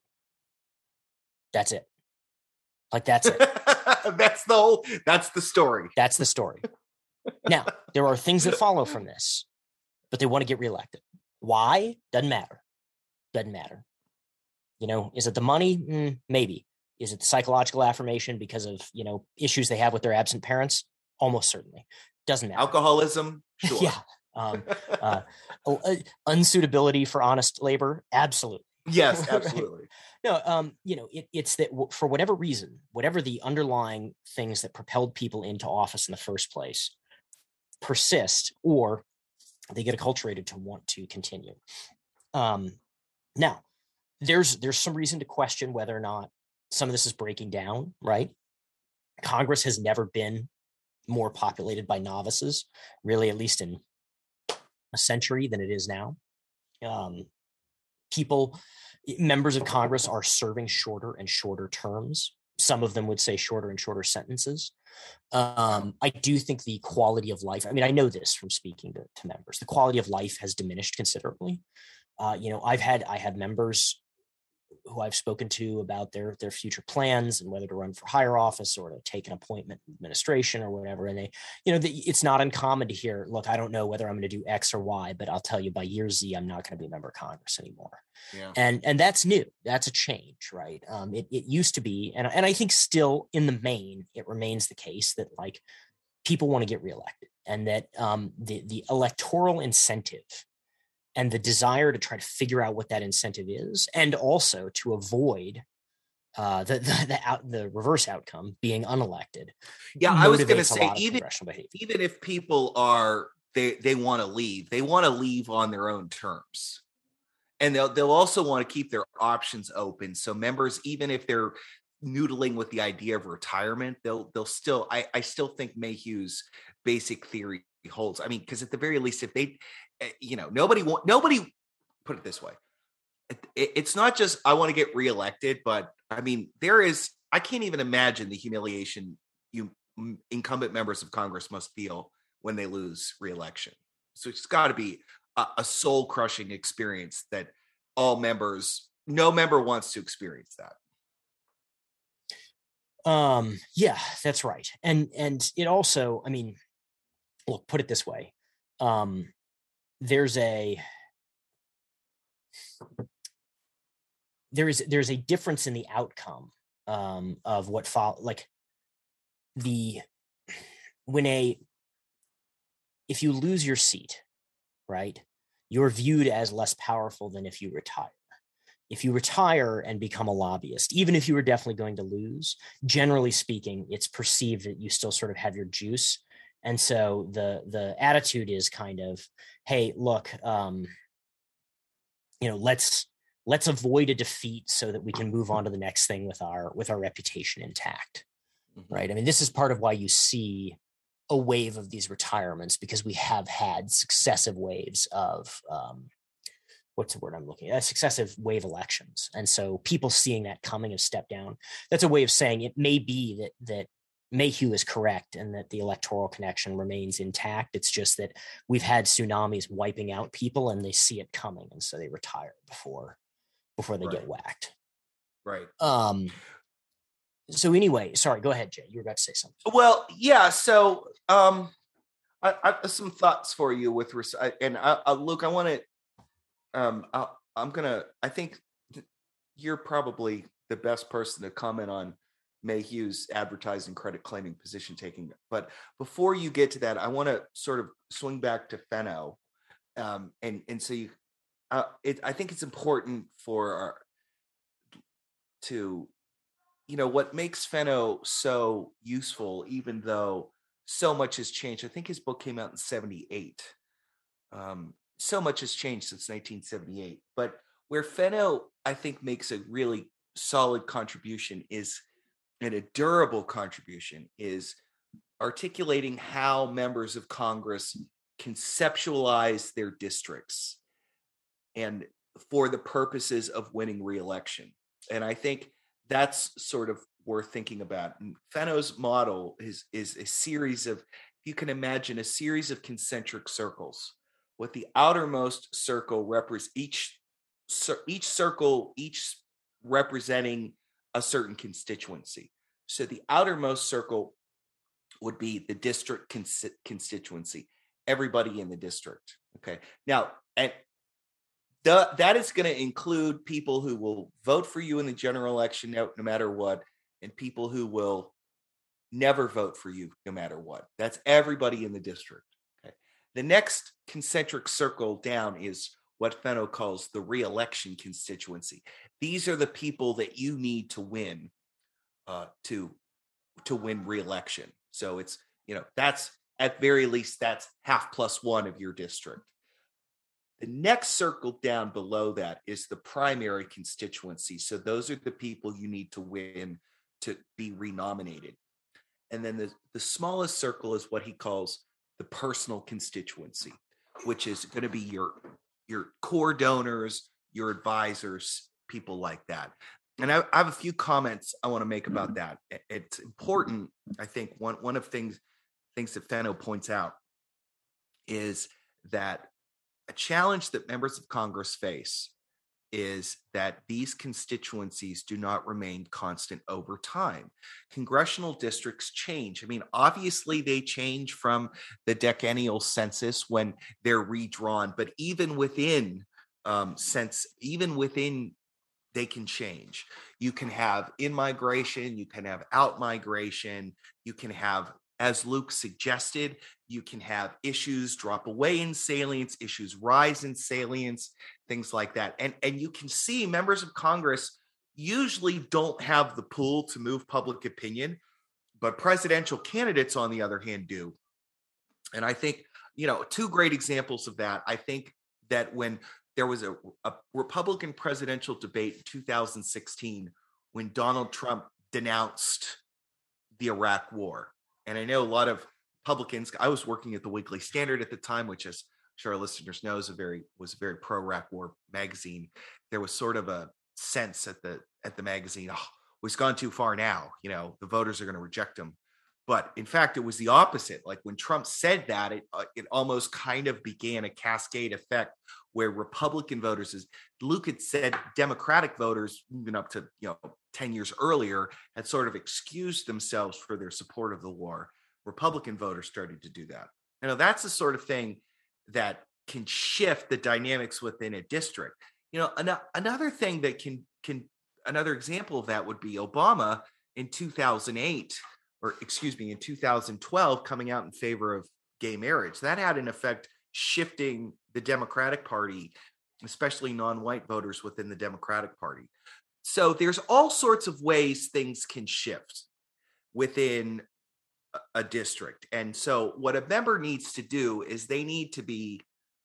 That's it. Like, that's it. That's the whole, that's the story. That's the story. Now, there are things that follow from this, but they want to get reelected. Why? Doesn't matter. Doesn't matter. You know, is it the money? Mm, maybe. Is it the psychological affirmation because of, you know, issues they have with their absent parents? Almost certainly. Doesn't matter. Alcoholism? Sure. Yeah. Um, uh, uh, unsuitability for honest labor? Absolutely. Yes, absolutely. No, um, you know, it, it's that w- for whatever reason, whatever the underlying things that propelled people into office in the first place persist, or they get acculturated to want to continue. Um, now, there's there's some reason to question whether or not some of this is breaking down, right? Congress has never been more populated by novices, really, at least in a century, than it is now. Um, people, members of Congress are serving shorter and shorter terms. Some of them would say shorter and shorter sentences. Um, I do think the quality of life, I mean, I know this from speaking to, to members, the quality of life has diminished considerably. Uh, you know, I've had, I have members who I've spoken to about their their future plans and whether to run for higher office or to take an appointment in administration or whatever. And they, you know, the, it's not uncommon to hear, look, I don't know whether I'm going to do X or Y, but I'll tell you by year Z, I'm not going to be a member of Congress anymore. Yeah. And and that's new. That's a change, right? Um, it, it used to be, and, and I think still in the main, it remains the case that like people want to get reelected and that um, the the electoral incentive and the desire to try to figure out what that incentive is, and also to avoid uh, the the the, out, the reverse outcome, being unelected. Yeah, I was going to say, even even if people are they they want to leave, they want to leave on their own terms, and they'll they'll also want to keep their options open. So members, even if they're noodling with the idea of retirement, they'll they'll still I, I still think Mayhew's basic theory holds. I mean, because at the very least, if they, you know, nobody want nobody put it this way. It, it's not just I want to get reelected, but I mean, there is I can't even imagine the humiliation you incumbent members of Congress must feel when they lose reelection. So it's got to be a, a soul crushing experience that all members, no member wants to experience that. Um, yeah, that's right. And, and it also, I mean, look, put it this way. Um, there's a, there is, there's a difference in the outcome, um, of what follow, like the, when a, if you lose your seat, right, you're viewed as less powerful than if you retire. If you retire and become a lobbyist, even if you were definitely going to lose, generally speaking, it's perceived that you still sort of have your juice. And so the the attitude is kind of, hey, look, um, you know, let's let's avoid a defeat so that we can move on to the next thing with our with our reputation intact. Mm-hmm. Right. I mean, this is part of why you see a wave of these retirements, because we have had successive waves of um, what's the word I'm looking at? Successive wave elections. And so people seeing that coming have stepped down. That's a way of saying it may be that that Mayhew is correct and that the electoral connection remains intact. It's just that we've had tsunamis wiping out people and they see it coming. And so they retire before before they right. get whacked. Right. Um, so anyway, sorry, go ahead, Jay. You were about to say something. Well, yeah. So um, I, I have some thoughts for you with, res- and I, I, Luke, I want to, Um, I, I'm gonna. I think th- you're probably the best person to comment on Mayhew's advertising credit claiming position taking. But before you get to that, I want to sort of swing back to Fenno, um, and and so you, uh, it, I think it's important for our, to, you know, what makes Fenno so useful, even though so much has changed. I think his book came out in seventy-eight. Um, So much has changed since nineteen seventy-eight, but where Fenno, I think, makes a really solid contribution is, and a durable contribution, is articulating how members of Congress conceptualize their districts and for the purposes of winning re-election. And I think that's sort of worth thinking about. And Fenno's model is, is a series of, you can imagine a series of concentric circles. What the outermost circle represents, each each circle, each representing a certain constituency. So the outermost circle would be the district cons- constituency, everybody in the district. Okay. Now, and the, that is going to include people who will vote for you in the general election, no, no matter what, and people who will never vote for you, no matter what. That's everybody in the district. The next concentric circle down is what Fenno calls the re-election constituency. These are the people that you need to win uh, to, to win re-election. So it's, you know, that's at very least, that's half plus one of your district. The next circle down below that is the primary constituency. So those are the people you need to win to be renominated. And then the, the smallest circle is what he calls the personal constituency, which is going to be your your core donors, your advisors, people like that. And I, I have a few comments I want to make about that. It's important. I think one one of things things that Fenno points out is that a challenge that members of Congress face is that these constituencies do not remain constant over time. Congressional districts change. I mean, obviously they change from the decennial census when they're redrawn, but even within um, sense, even within, they can change. You can have in-migration, you can have out-migration, you can have, as Luke suggested, you can have issues drop away in salience, issues rise in salience, things like that. And, and you can see members of Congress usually don't have the pull to move public opinion, but presidential candidates, on the other hand, do. And I think, you know, two great examples of that. I think that when there was a, a Republican presidential debate in two thousand sixteen when Donald Trump denounced the Iraq War. And I know a lot of Republicans, I was working at the Weekly Standard at the time, which is, I'm sure our listeners know, is a very, was a very pro-Iraq War magazine. There was sort of a sense at the, at the magazine, oh, we've gone too far now. You know, the voters are going to reject him. But in fact, it was the opposite. Like when Trump said that, it uh, it almost kind of began a cascade effect where Republican voters, as Luke had said, Democratic voters, even up to, you know, ten years earlier, had sort of excused themselves for their support of the war. Republican voters started to do that. You know, that's the sort of thing that can shift the dynamics within a district. You know, an- another thing that can can another example of that would be Obama in two thousand eight. Or excuse me, in two thousand twelve, coming out in favor of gay marriage. That had an effect shifting the Democratic Party, especially non-white voters within the Democratic Party. So there's all sorts of ways things can shift within a, a district. And so what a member needs to do is they need to be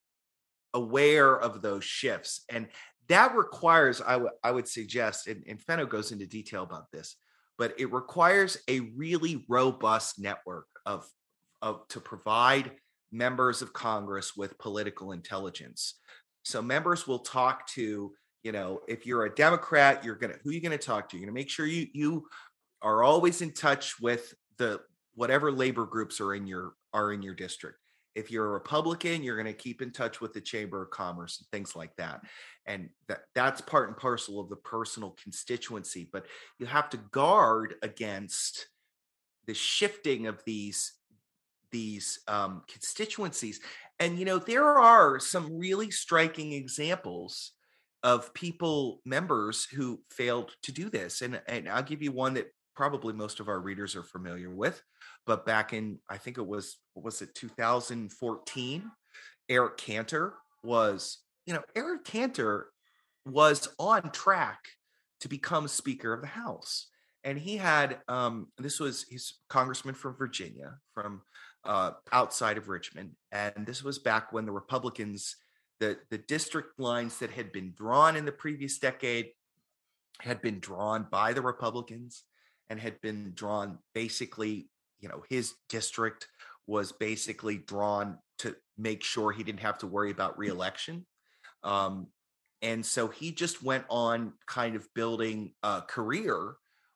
aware of those shifts. And that requires, I, w- I would suggest, and, and Fenno goes into detail about this, but it requires a really robust network of, of to provide members of Congress with political intelligence. So members will talk to, you know, if you're a Democrat, you're gonna who are you gonna talk to? You're gonna make sure you you are always in touch with the whatever labor groups are in your are in your district. If you're a Republican, you're going to keep in touch with the Chamber of Commerce and things like that. And that, that's part and parcel of the personal constituency. But you have to guard against the shifting of these, these um, constituencies. And, you know, there are some really striking examples of people, members who failed to do this. And, and I'll give you one that probably most of our readers are familiar with. But back in, I think it was, what was it, two thousand fourteen, Eric Cantor was, you know, Eric Cantor was on track to become Speaker of the House. And he had, um, this was his congressman from Virginia, from uh, outside of Richmond. And this was back when the Republicans, the, the district lines that had been drawn in the previous decade had been drawn by the Republicans and had been drawn basically, you know, his district was basically drawn to make sure he didn't have to worry about reelection. Um, and so he just went on kind of building a career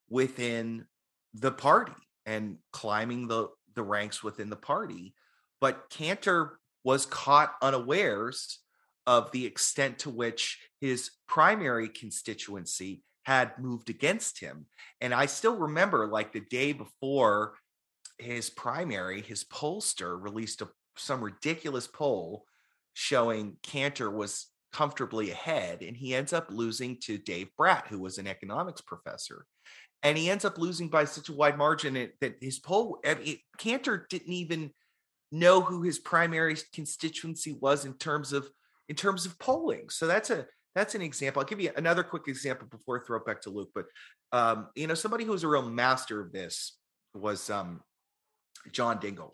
within the party and climbing the, the ranks within the party. But Cantor was caught unawares of the extent to which his primary constituency had moved against him. And I still remember, like, the day before his primary, his pollster released a, some ridiculous poll showing Cantor was comfortably ahead, and he ends up losing to Dave Bratt, who was an economics professor. And he ends up losing by such a wide margin that his poll, I mean, Cantor didn't even know who his primary constituency was in terms of in terms of polling. So that's a that's an example. I'll give you another quick example before I throw it back to Luke. But um, you know, somebody who was a real master of this was um, John Dingell.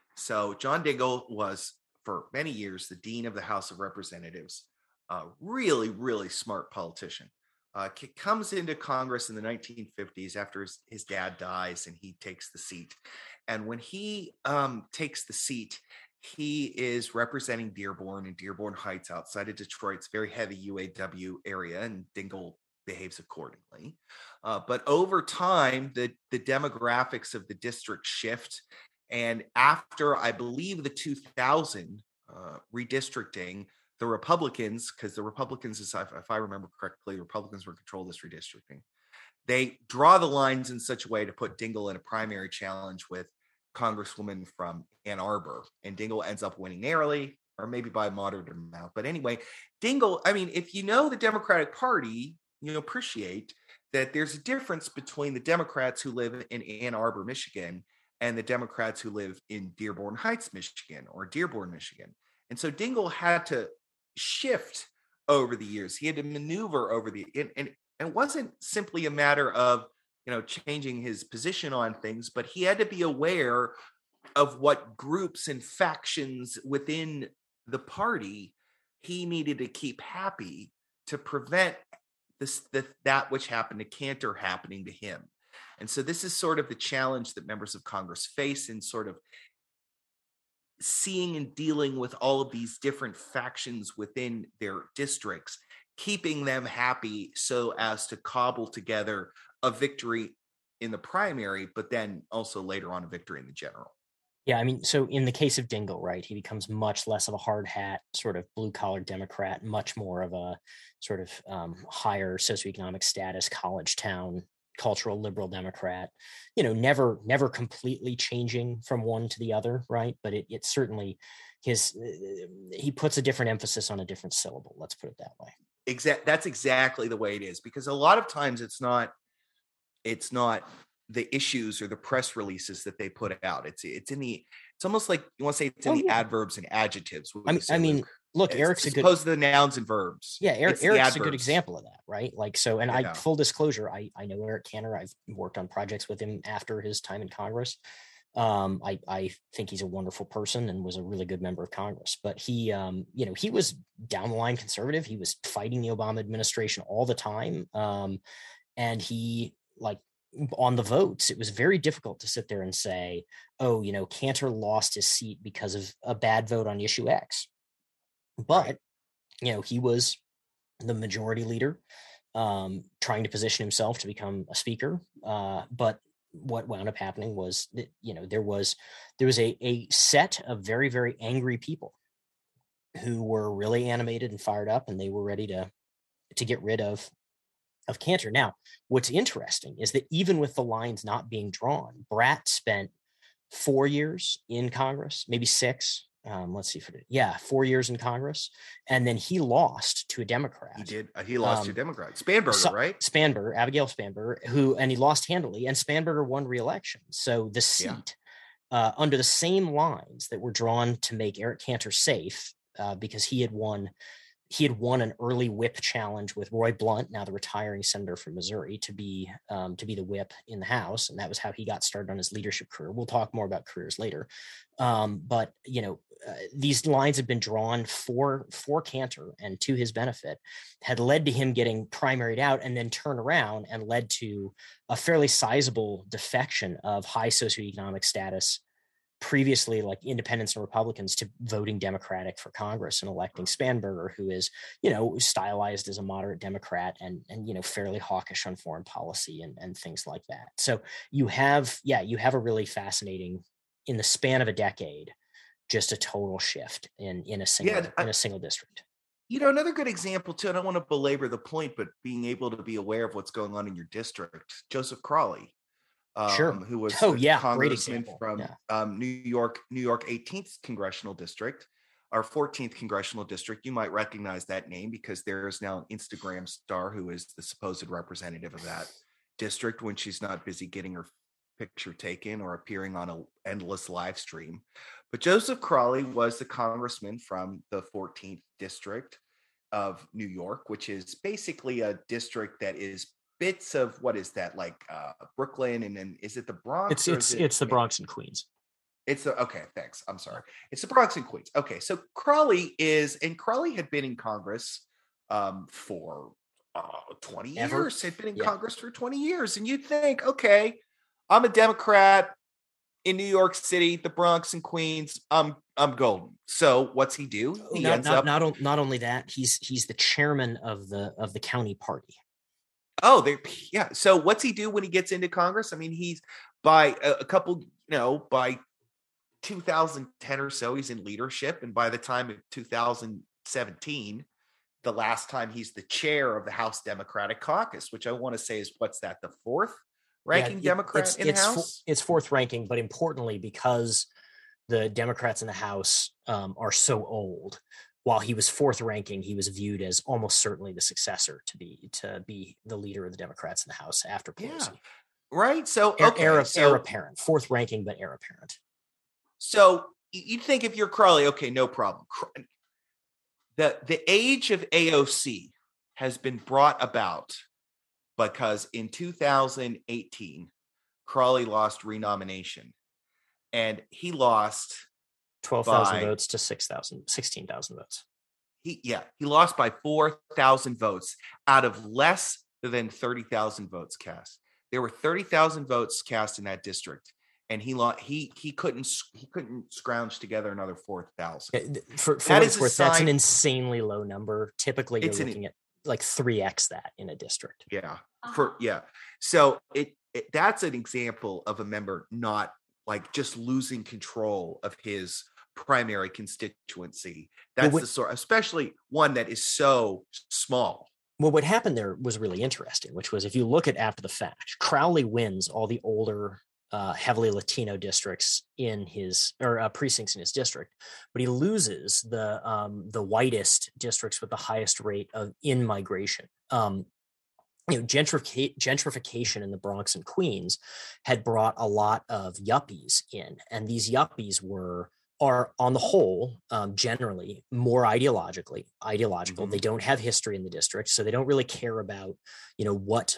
So John Dingell was for many years the dean of the House of Representatives. A really, really smart politician. Uh, comes into Congress in the nineteen fifties after his, his dad dies, and he takes the seat. And when he um, takes the seat, he is representing Dearborn and Dearborn Heights outside of Detroit. It's a very heavy U A W area, and Dingell behaves accordingly. Uh, but over time, the, the demographics of the district shift. And after, I believe, the two thousand uh, redistricting, the Republicans, because the Republicans, if I remember correctly, the Republicans were in control of this redistricting. They draw the lines in such a way to put Dingell in a primary challenge with Congresswoman from Ann Arbor. And Dingell ends up winning narrowly, or maybe by a moderate amount. But anyway, Dingell, I mean, if you know the Democratic Party, you appreciate that there's a difference between the Democrats who live in Ann Arbor, Michigan, and the Democrats who live in Dearborn Heights, Michigan, or Dearborn, Michigan. And so Dingell had to shift over the years. He had to maneuver over the, and, and, and it wasn't simply a matter of, you know, changing his position on things, but he had to be aware of what groups and factions within the party he needed to keep happy to prevent this, the, that which happened to Cantor happening to him. And so this is sort of the challenge that members of Congress face in sort of seeing and dealing with all of these different factions within their districts, keeping them happy so as to cobble together a victory in the primary, but then also later on a victory in the general. Yeah, I mean, so in the case of Dingell, right, he becomes much less of a hard hat, sort of blue collar Democrat, much more of a sort of um, higher socioeconomic status, college town, cultural liberal Democrat. You know, never never completely changing from one to the other, right? But it it certainly his uh, he puts a different emphasis on a different syllable. Let's put it that way. Exact. That's exactly the way it is, because a lot of times it's not it's not. the issues or the press releases that they put out. It's it's in the it's almost like you want to say it's in Oh, the yeah. adverbs and adjectives. I mean, I mean, look, it's Eric's a good opposed to the nouns and verbs. Yeah, Eric, It's Eric's a good adverbs. example of that, right? Like, so, and Yeah. I, full disclosure, I, I know Eric Cantor. I've worked on projects with him after his time in Congress. Um, I, I think he's a wonderful person and was a really good member of Congress, but he, um, you know, he was down the line conservative. He was fighting the Obama administration all the time. Um, and he, like, on the votes, it was very difficult to sit there and say, oh, you know, Cantor lost his seat because of a bad vote on issue X. But, Right. you know, he was the majority leader, um, trying to position himself to become a speaker. Uh, but what wound up happening was that, you know, there was there was a, a set of very, very angry people who were really animated and fired up, and they were ready to to get rid of of Cantor. Now, what's interesting is that even with the lines not being drawn, Bratt spent four years in Congress, maybe six. Um, let's see, for yeah, four years in Congress, and then he lost to a Democrat. He did. Uh, he lost Um, to a Democrat, Spanberger, So- right? Spanberger, Abigail Spanberger, who, and he lost handily, and Spanberger won re-election. So the seat, uh, under the same lines that were drawn to make Eric Cantor safe, uh, because he had won, he had won an early whip challenge with Roy Blunt, now the retiring senator from Missouri, to be um, to be the whip in the House, and that was how he got started on his leadership career. We'll talk more about careers later, um, but you know, uh, these lines had been drawn for for Cantor, and to his benefit, had led to him getting primaried out, and then turn around and led to a fairly sizable defection of high socioeconomic status, previously like independents and Republicans, to voting Democratic for Congress and electing Spanberger, who is, you know, stylized as a moderate Democrat and, and, you know, fairly hawkish on foreign policy and, and things like that. So you have, yeah, you have a really fascinating, in the span of a decade, just a total shift in, in a single, Yeah, I- in a single district. You know, another good example too, and I don't want to belabor the point, but being able to be aware of what's going on in your district, Joseph Crawley, um, Sure. who was Oh, a yeah, great congressman example. from Yeah. um, New York, New York eighteenth congressional district, our fourteenth congressional district. You might recognize that name because there is now an Instagram star who is the supposed representative of that district when she's not busy getting her picture taken or appearing on an endless live stream. But Joseph Crawley was the congressman from the fourteenth district of New York, which is basically a district that is bits of, what is that, like uh Brooklyn, and then is it the Bronx? It's, or it's, is it, it's the Bronx and Queens. It's the, okay, thanks. I'm sorry. It's the Bronx and Queens. Okay, so Crawley is, and Crawley had been in Congress um, for uh, twenty Ever? years. Had been in Yeah. Congress for twenty years, and you'd think, okay, I'm a Democrat in New York City, the Bronx and Queens. I'm I'm golden. So what's he do? He not, ends not, up. not, on- not only that, he's he's the chairman of the of the county party. Oh, they yeah. So what's he do when he gets into Congress? I mean, he's by a, a couple, you know, by two thousand ten or so, he's in leadership, and by the time of two thousand seventeen, the last time, he's the chair of the House Democratic Caucus, which I want to say is, what's that, the fourth ranking Yeah, it- Democrat it's, in the it's fo- House? it's fourth ranking, but importantly, because the Democrats in the House um, are so old, while he was fourth ranking, he was viewed as almost certainly the successor to be to be the leader of the Democrats in the House after Pelosi. Yeah. Right. So Heir, okay, heir, so heir apparent, fourth ranking, but heir apparent. so y- you'd think if you're Crawley, okay, no problem. Cr- The the age of A O C has been brought about because in two thousand eighteen, Crawley lost renomination, and he lost twelve thousand by- votes to six thousand, sixteen thousand votes. he yeah, he lost by four thousand votes out of less than thirty thousand votes cast. There were thirty thousand votes cast in that district, and he lost, he he couldn't he couldn't scrounge together another four thousand. For, for That what is it's a worth, that's an sign. insanely low number. Typically, you're It's an looking at like three x that in a district. Yeah. For yeah. So it, it that's an example of a member not like just losing control of his primary constituency. That's Well, what- the sort, especially one that is so small. Well, what happened there was really interesting, which was if you look at after the fact, Crowley wins all the older, uh, heavily Latino districts in his or uh, precincts in his district, but he loses the um, the whitest districts with the highest rate of in migration. Um, you know, gentrific- gentrification in the Bronx and Queens had brought a lot of yuppies in, and these yuppies were are on the whole um, generally more ideologically ideological. Mhm. They don't have history in the district, so they don't really care about, you know, what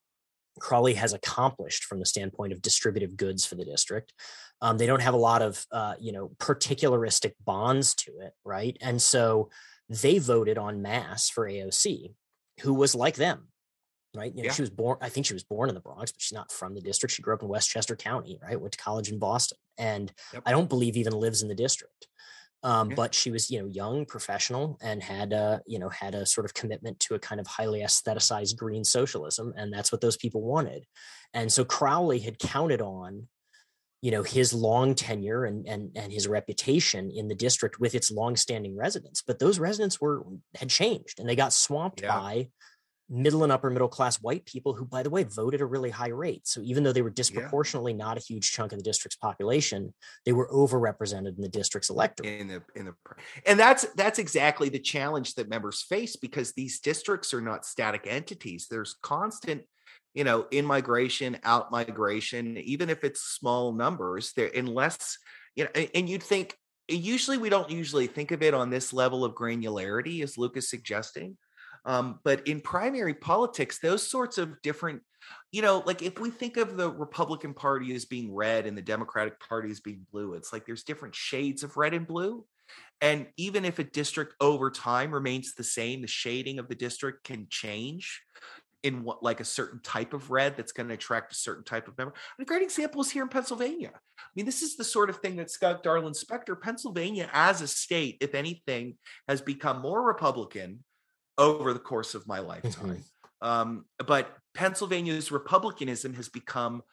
Crowley has accomplished from the standpoint of distributive goods for the district. Um, they don't have a lot of, uh, you know, particularistic bonds to it, right? And so they voted en masse for A O C, who was like them, right? You know, Yeah. she was born, I think she was born in the Bronx, but she's not from the district. She grew up in Westchester County, right? Went to college in Boston. And Yep. I don't believe even lives in the district. Um, Yeah. But she was, you know, young, professional, and had a, you know, had a sort of commitment to a kind of highly aestheticized green socialism. And that's what those people wanted. And so Crowley had counted on, you know, his long tenure and and and his reputation in the district with its longstanding residents. But those residents were had changed, and they got swamped Yeah. by middle and upper middle class white people who, by the way, voted a really high rate. So even though they were disproportionately not a huge chunk of the district's population, they were overrepresented in the district's electorate. in the in the and that's that's exactly the challenge that members face, because these districts are not static entities. There's constant, you know, in migration, out migration, even if it's small numbers there, unless, you know, and, and you'd think usually we don't usually think of it on this level of granularity as Luke is suggesting. Um, but in primary politics, those sorts of different, you know, like if we think of the Republican Party as being red and the Democratic Party as being blue, it's like there's different shades of red and blue. And even if a district over time remains the same, the shading of the district can change in what, like a certain type of red that's going to attract a certain type of member. And a great example is here in Pennsylvania. I mean, this is the sort of thing that Scott Darlin Specter, Pennsylvania as a state, if anything, has become more Republican over the course of my lifetime. Mm-hmm. Um, but Pennsylvania's Republicanism has become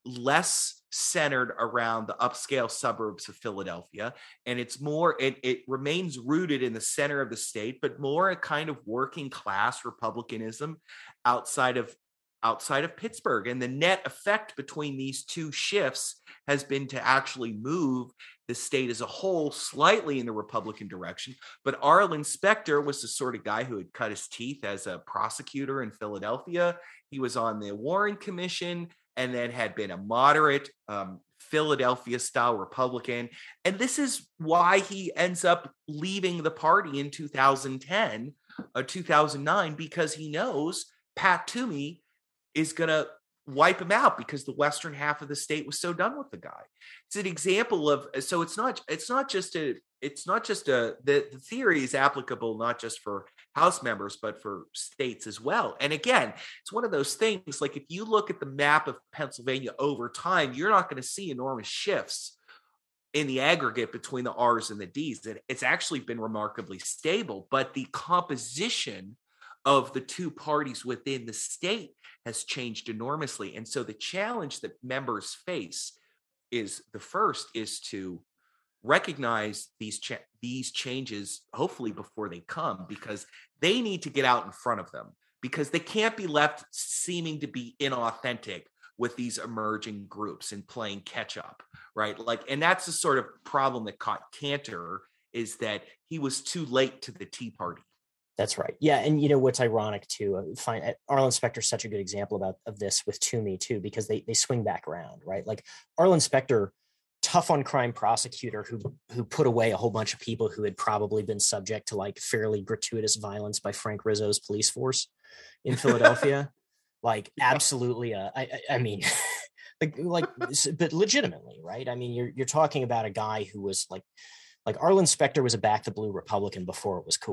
less centered around the upscale suburbs of Philadelphia. And it's more, it, it remains rooted in the center of the state, but more a kind of working class Republicanism outside of outside of Pittsburgh. And the net effect between these two shifts has been to actually move the state as a whole slightly in the Republican direction. But Arlen Specter was the sort of guy who had cut his teeth as a prosecutor in Philadelphia. He was on the Warren Commission and then had been a moderate um, Philadelphia-style Republican. And this is why he ends up leaving the party in two thousand ten or two thousand nine, because he knows Pat Toomey is going to wipe him out because the western half of the state was so done with the guy. It's an example of, so it's not, it's not just a, it's not just a, the, the theory is applicable not just for House members, but for states as well. And again, it's one of those things, like if you look at the map of Pennsylvania over time, you're not going to see enormous shifts in the aggregate between the R's and the D's. It, it's actually been remarkably stable, but the composition of the two parties within the state has changed enormously. And so the challenge that members face is, the first is to recognize these cha- these changes, hopefully before they come, because they need to get out in front of them, because they can't be left seeming to be inauthentic with these emerging groups and playing catch up, right? Like, and that's the sort of problem that caught Cantor, is that he was too late to the Tea Party. That's right. Yeah. And you know, what's ironic too, I find Arlen Specter is such a good example about of this with Toomey too, because they, they swing back around, right? Like Arlen Specter, tough on crime prosecutor who, who put away a whole bunch of people who had probably been subject to like fairly gratuitous violence by Frank Rizzo's police force in Philadelphia. Like absolutely. Uh, I, I mean, like, like, but legitimately, right? I mean, you're, you're talking about a guy who was like, like Arlen Specter was a back the blue Republican before it was cool.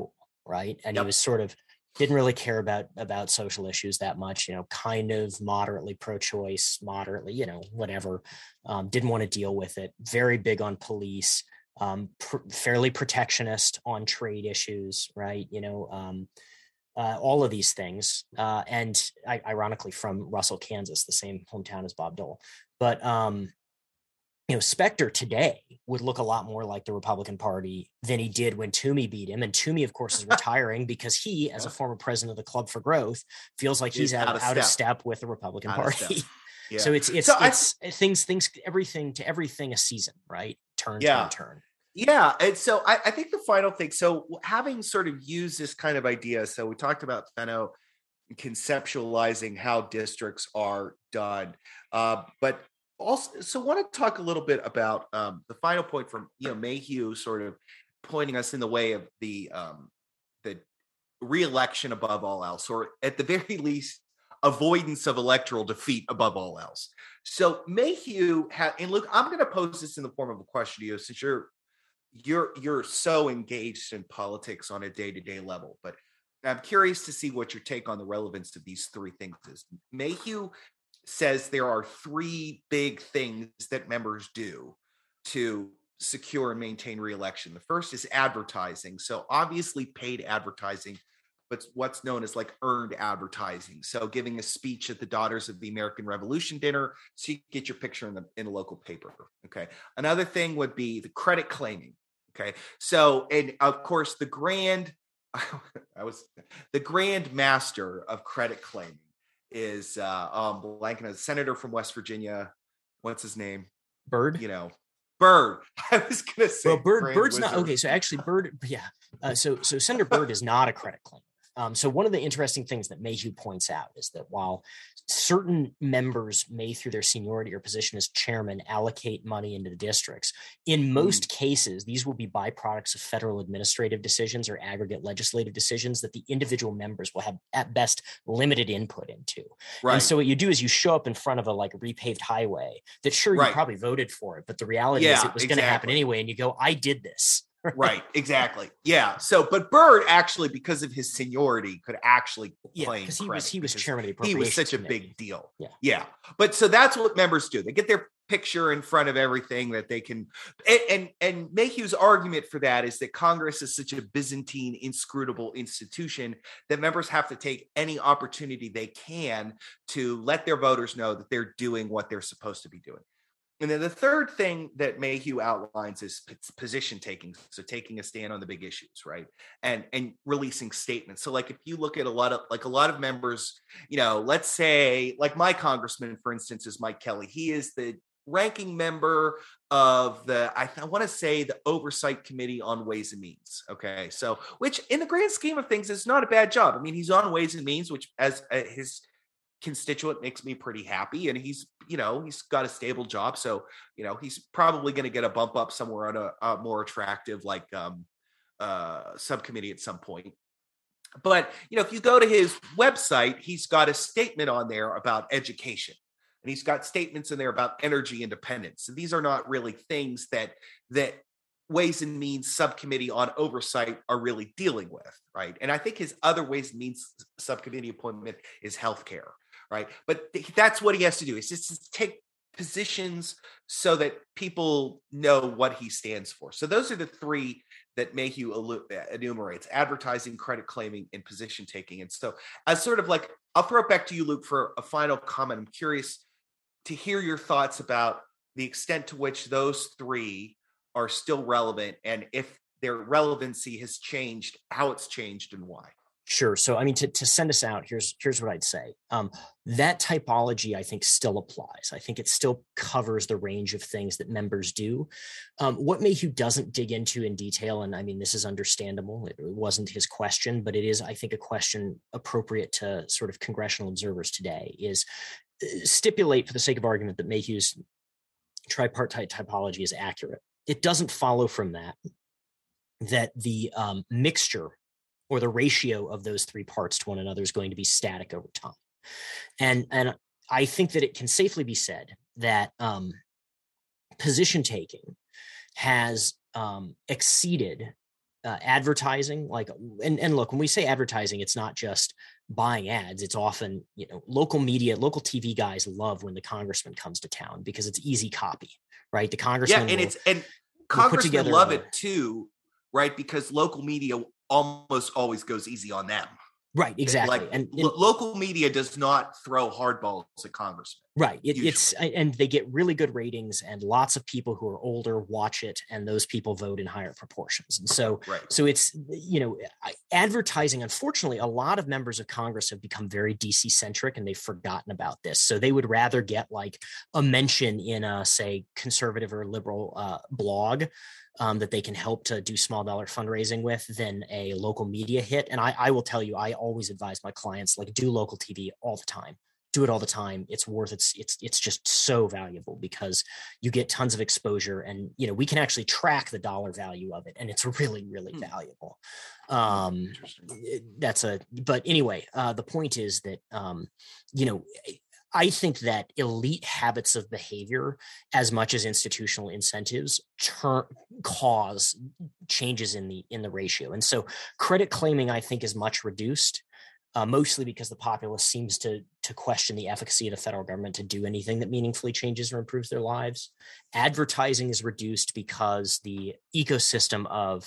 right? And Yep. he was sort of didn't really care about about social issues that much, you know, kind of moderately pro-choice, moderately, you know, whatever. Um, didn't want to deal with it. Very big on police, um, pr- fairly protectionist on trade issues, right? You know, um, uh, all of these things, uh, and I, ironically from Russell, Kansas, the same hometown as Bob Dole. But um, you know, Specter today would look a lot more like the Republican Party than he did when Toomey beat him. And Toomey, of course, is retiring because he, as a former president of the Club for Growth, feels like he's Is out, out of out of step. step with the Republican Out of step. Party. Yeah. So it's it's So I- it's things things everything to everything a season, right? Turn, Yeah. turn, turn. Yeah. And so I, I think the final thing, so having sort of used this kind of idea, so we talked about Fenno conceptualizing how districts are done. Uh, but also, so I want to talk a little bit about um, the final point from, you know, Mayhew sort of pointing us in the way of the um, the re-election above all else, or at the very least, avoidance of electoral defeat above all else. So Mayhew had, and look, I'm going to pose this in the form of a question to you, since you're you're you're so engaged in politics on a day-to-day level, but I'm curious to see what your take on the relevance of these three things is. Mayhew says there are three big things that members do to secure and maintain re-election. The first is advertising. So obviously paid advertising, but what's known as like earned advertising. So giving a speech at the Daughters of the American Revolution dinner, so you get your picture in the in a local paper. Okay. Another thing would be the credit claiming. Okay. So, and of course, the grand, I was the grand master of credit claiming is uh um blanking, a senator from West Virginia. What's his name? Byrd. You know, Byrd. I was gonna say Well, Byrd, Grand Bird's Wizard. not okay. So actually, Byrd, yeah. Uh, so so Senator Byrd is not a credit claim. Um, so one of the interesting things that Mayhew points out is that while certain members may, through their seniority or position as chairman, allocate money into the districts, in most mm. cases, these will be byproducts of federal administrative decisions or aggregate legislative decisions that the individual members will have at best limited input into. Right. And so what you do is you show up in front of a like repaved highway that sure, right. you probably voted for it, but the reality yeah, is it was exactly. going to happen anyway. And you go, I did this. Right, exactly. Yeah. So, but Byrd actually, because of his seniority, could actually yeah, claim because he was he was chairman of the he Appropriations was such a Committee. big deal. Yeah, yeah. But so that's what members do. They get their picture in front of everything that they can. And and, and Mayhew's argument for that is that Congress is such a Byzantine, inscrutable institution that members have to take any opportunity they can to let their voters know that they're doing what they're supposed to be doing. And then the third thing that Mayhew outlines is position taking. So taking a stand on the big issues, right? And and releasing statements. So like if you look at a lot of like a lot of members, you know, let's say like my congressman, for instance, is Mike Kelly. He is the ranking member of the, I, I want to say the Oversight Committee on Ways and Means. Okay. So, which in the grand scheme of things is not a bad job. I mean, he's on Ways and Means, which as uh, his constituent makes me pretty happy, and he's you know he's got a stable job, so you know he's probably going to get a bump up somewhere on a, a more attractive like um uh subcommittee at some point. But you know if you go to his website, he's got a statement on there about education, and he's got statements in there about energy independence, and these are not really things that that Ways and Means subcommittee on oversight are really dealing with, right? And I think his other Ways and Means subcommittee appointment is healthcare. Right. But th- that's what he has to do. It's just to take positions so that people know what he stands for. So those are the three that Mayhew enumerates: advertising, credit claiming, and position taking. And so as sort of like, I'll throw it back to you, Luke, for a final comment. I'm curious to hear your thoughts about the extent to which those three are still relevant, and if their relevancy has changed, how it's changed, and why. Sure. So, I mean, to, to send us out, here's here's what I'd say. Um, that typology, I think, still applies. I think it still covers the range of things that members do. Um, what Mayhew doesn't dig into in detail, and I mean, this is understandable. It wasn't his question, but it is, I think, a question appropriate to sort of congressional observers today, is stipulate for the sake of argument that Mayhew's tripartite typology is accurate. It doesn't follow from that that the um, mixture or the ratio of those three parts to one another is going to be static over time. And, and I think that it can safely be said that um, position taking has um, exceeded uh, advertising, like, and, and look, when we say advertising, it's not just buying ads. It's often, you know, local media, local T V guys love when the congressman comes to town because it's easy copy, right? The congressman, yeah, and will, it's and will put congressmen together love a, it too, right? Because local media almost always goes easy on them. Right, exactly. Like and, and lo- local media does not throw hardballs at congressmen. Right. It, it's and they get really good ratings, and lots of people who are older watch it, and those people vote in higher proportions. And so, right. so it's, you know, advertising. Unfortunately, a lot of members of Congress have become very D C centric, and they've forgotten about this. So they would rather get like a mention in a, say, conservative or liberal uh, blog um, that they can help to do small dollar fundraising with than a local media hit. And I, I will tell you, I always advise my clients, like, do local T V all the time. Do it all the time. It's worth it. It's, it's, it's just so valuable because you get tons of exposure, and, you know, we can actually track the dollar value of it, and it's really, really hmm. valuable. Um, that's a, but anyway, uh, the point is that, um, you know, I think that elite habits of behavior, as much as institutional incentives, turn, cause changes in the, in the ratio. And so credit claiming, I think, is much reduced. Uh, mostly because the populace seems to to question the efficacy of the federal government to do anything that meaningfully changes or improves their lives. Advertising is reduced because the ecosystem of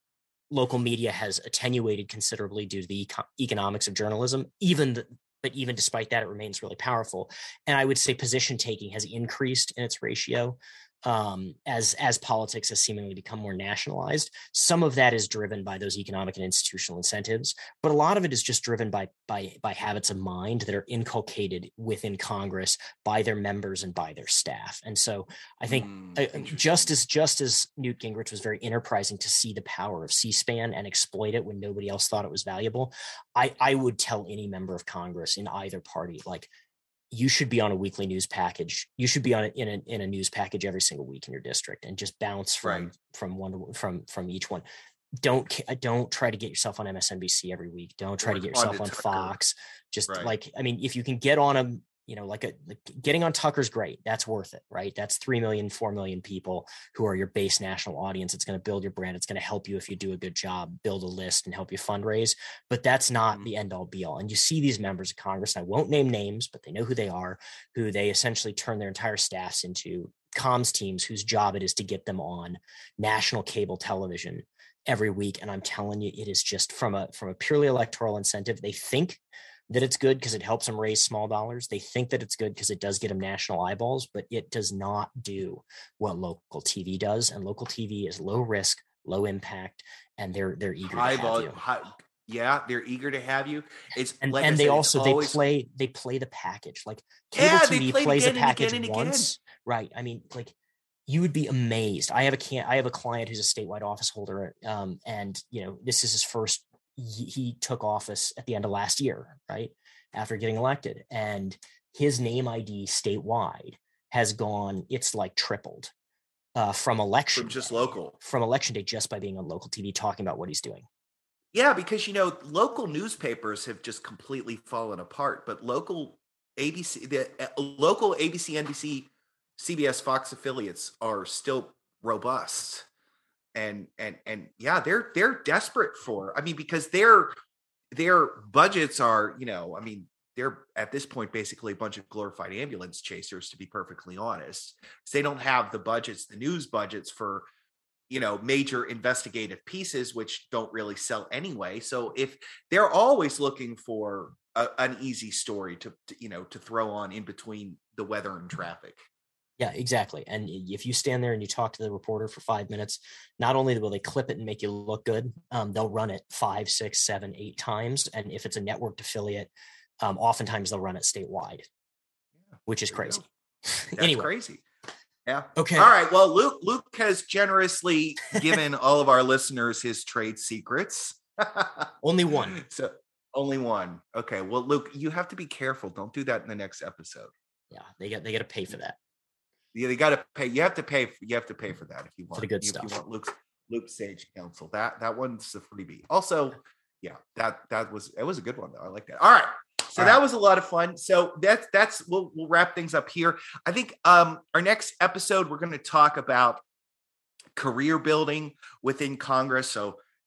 local media has attenuated considerably due to the eco- economics of journalism. Even the, but even despite that, it remains really powerful. And I would say position taking has increased in its ratio. Um, as as politics has seemingly become more nationalized. Some of that is driven by those economic and institutional incentives, but a lot of it is just driven by by by habits of mind that are inculcated within Congress by their members and by their staff. And so I think mm, uh, just as just as Newt Gingrich was very enterprising to see the power of C-SPAN and exploit it when nobody else thought it was valuable, I, I would tell any member of Congress in either party, like, you should be on a weekly news package. You should be on a, in a in a news package every single week in your district, and just bounce from right. from one to, from from each one. Don't don't try to get yourself on M S N B C every week. Don't try or to get yourself on, on Fox. Just right. like, I mean, if you can get on a, you know, like a like getting on Tucker's great. That's worth it, right? That's three million, four million people who are your base national audience. It's going to build your brand. It's going to help you if you do a good job, build a list, and help you fundraise. But that's not mm-hmm. the end all be all. And you see these members of Congress, and I won't name names, but they know who they are, who they essentially turn their entire staffs into comms teams whose job it is to get them on national cable television every week. And I'm telling you, it is just from a from a purely electoral incentive. They think that it's good because it helps them raise small dollars. They think that it's good because it does get them national eyeballs, but it does not do what local T V does. And local T V is low risk, low impact, and they're they're eager high to have volume, you. High, yeah, they're eager to have you. It's and, like and said, they also always... they play they play the package. Like cable yeah, T V play plays a package and again and once, again. right? I mean, like, you would be amazed. I have a can I have a client who's a statewide office holder, um, and you know, this is his first. He, he took office at the end of last year, right after getting elected, and his name I D statewide has gone. It's like tripled uh, from election from just day, local from election day just by being on local T V talking about what he's doing. Yeah, because you know, local newspapers have just completely fallen apart, but local A B C, the uh, local A B C, N B C, C B S, Fox affiliates are still robust, and and and yeah, they're they're desperate for. I mean, because their their budgets are, you know, I mean, they're at this point basically a bunch of glorified ambulance chasers, to be perfectly honest. So they don't have the budgets, the news budgets for, you know, major investigative pieces, which don't really sell anyway. So if they're always looking for a, an easy story to, to, you know, to throw on in between the weather and traffic. Yeah, exactly. And if you stand there and you talk to the reporter for five minutes, not only will they clip it and make you look good, um, they'll run it five, six, seven, eight times. And if it's a networked affiliate, um, oftentimes they'll run it statewide, yeah, which is crazy. That's anyway. crazy. Yeah. Okay. All right. Well, Luke, Luke has generously given all of our listeners his trade secrets. Only one. So only one. Okay. Well, Luke, you have to be careful. Don't do that in the next episode. Yeah. They got, they got to pay for that. Yeah. They got to pay. You have to pay. You have to pay for that if you want for the good if stuff. You want Luke's, Luke's Sage Counsel. That, that one's a freebie. Also, yeah, that, that was, it was a good one though. I like that. All right. So All that right. was a lot of fun. So that's, that's, we'll, we'll wrap things up here. I think um, our next episode, we're going to talk about career building within Congress. So,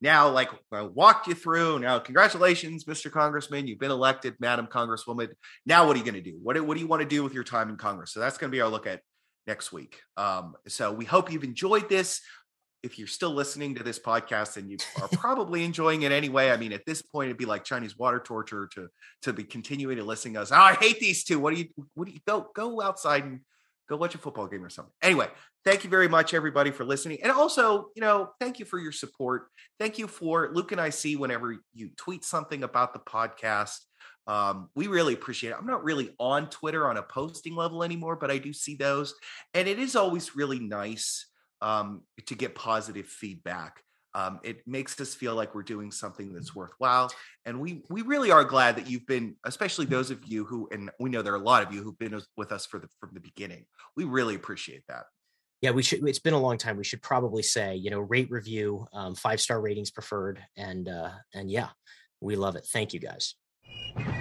now like I walked you through. Now, congratulations, Mister Congressman. You've been elected, Madam Congresswoman. Now, what are you going to do? What, what do you want to do with your time in Congress? So that's going to be our look at next week. Um, so we hope you've enjoyed this. If you're still listening to this podcast and you are probably enjoying it anyway, I mean, at this point, it'd be like Chinese water torture to to be continuing to listen to us. Oh, I hate these two. What do you, what do you go, go outside and go watch a football game or something. Anyway, thank you very much, everybody, for listening. And also, you know, thank you for your support. Thank you for Luke and I see whenever you tweet something about the podcast. Um, we really appreciate it. I'm not really on Twitter on a posting level anymore, but I do see those. And it is always really nice um, to get positive feedback. Um, it makes us feel like we're doing something that's worthwhile. And we we really are glad that you've been, especially those of you who, and we know there are a lot of you who've been with us for the, from the beginning. We really appreciate that. Yeah, we should. It's been a long time. We should probably say, you know, rate, review, um, five-star ratings preferred. And, uh, and yeah, we love it. Thank you, guys.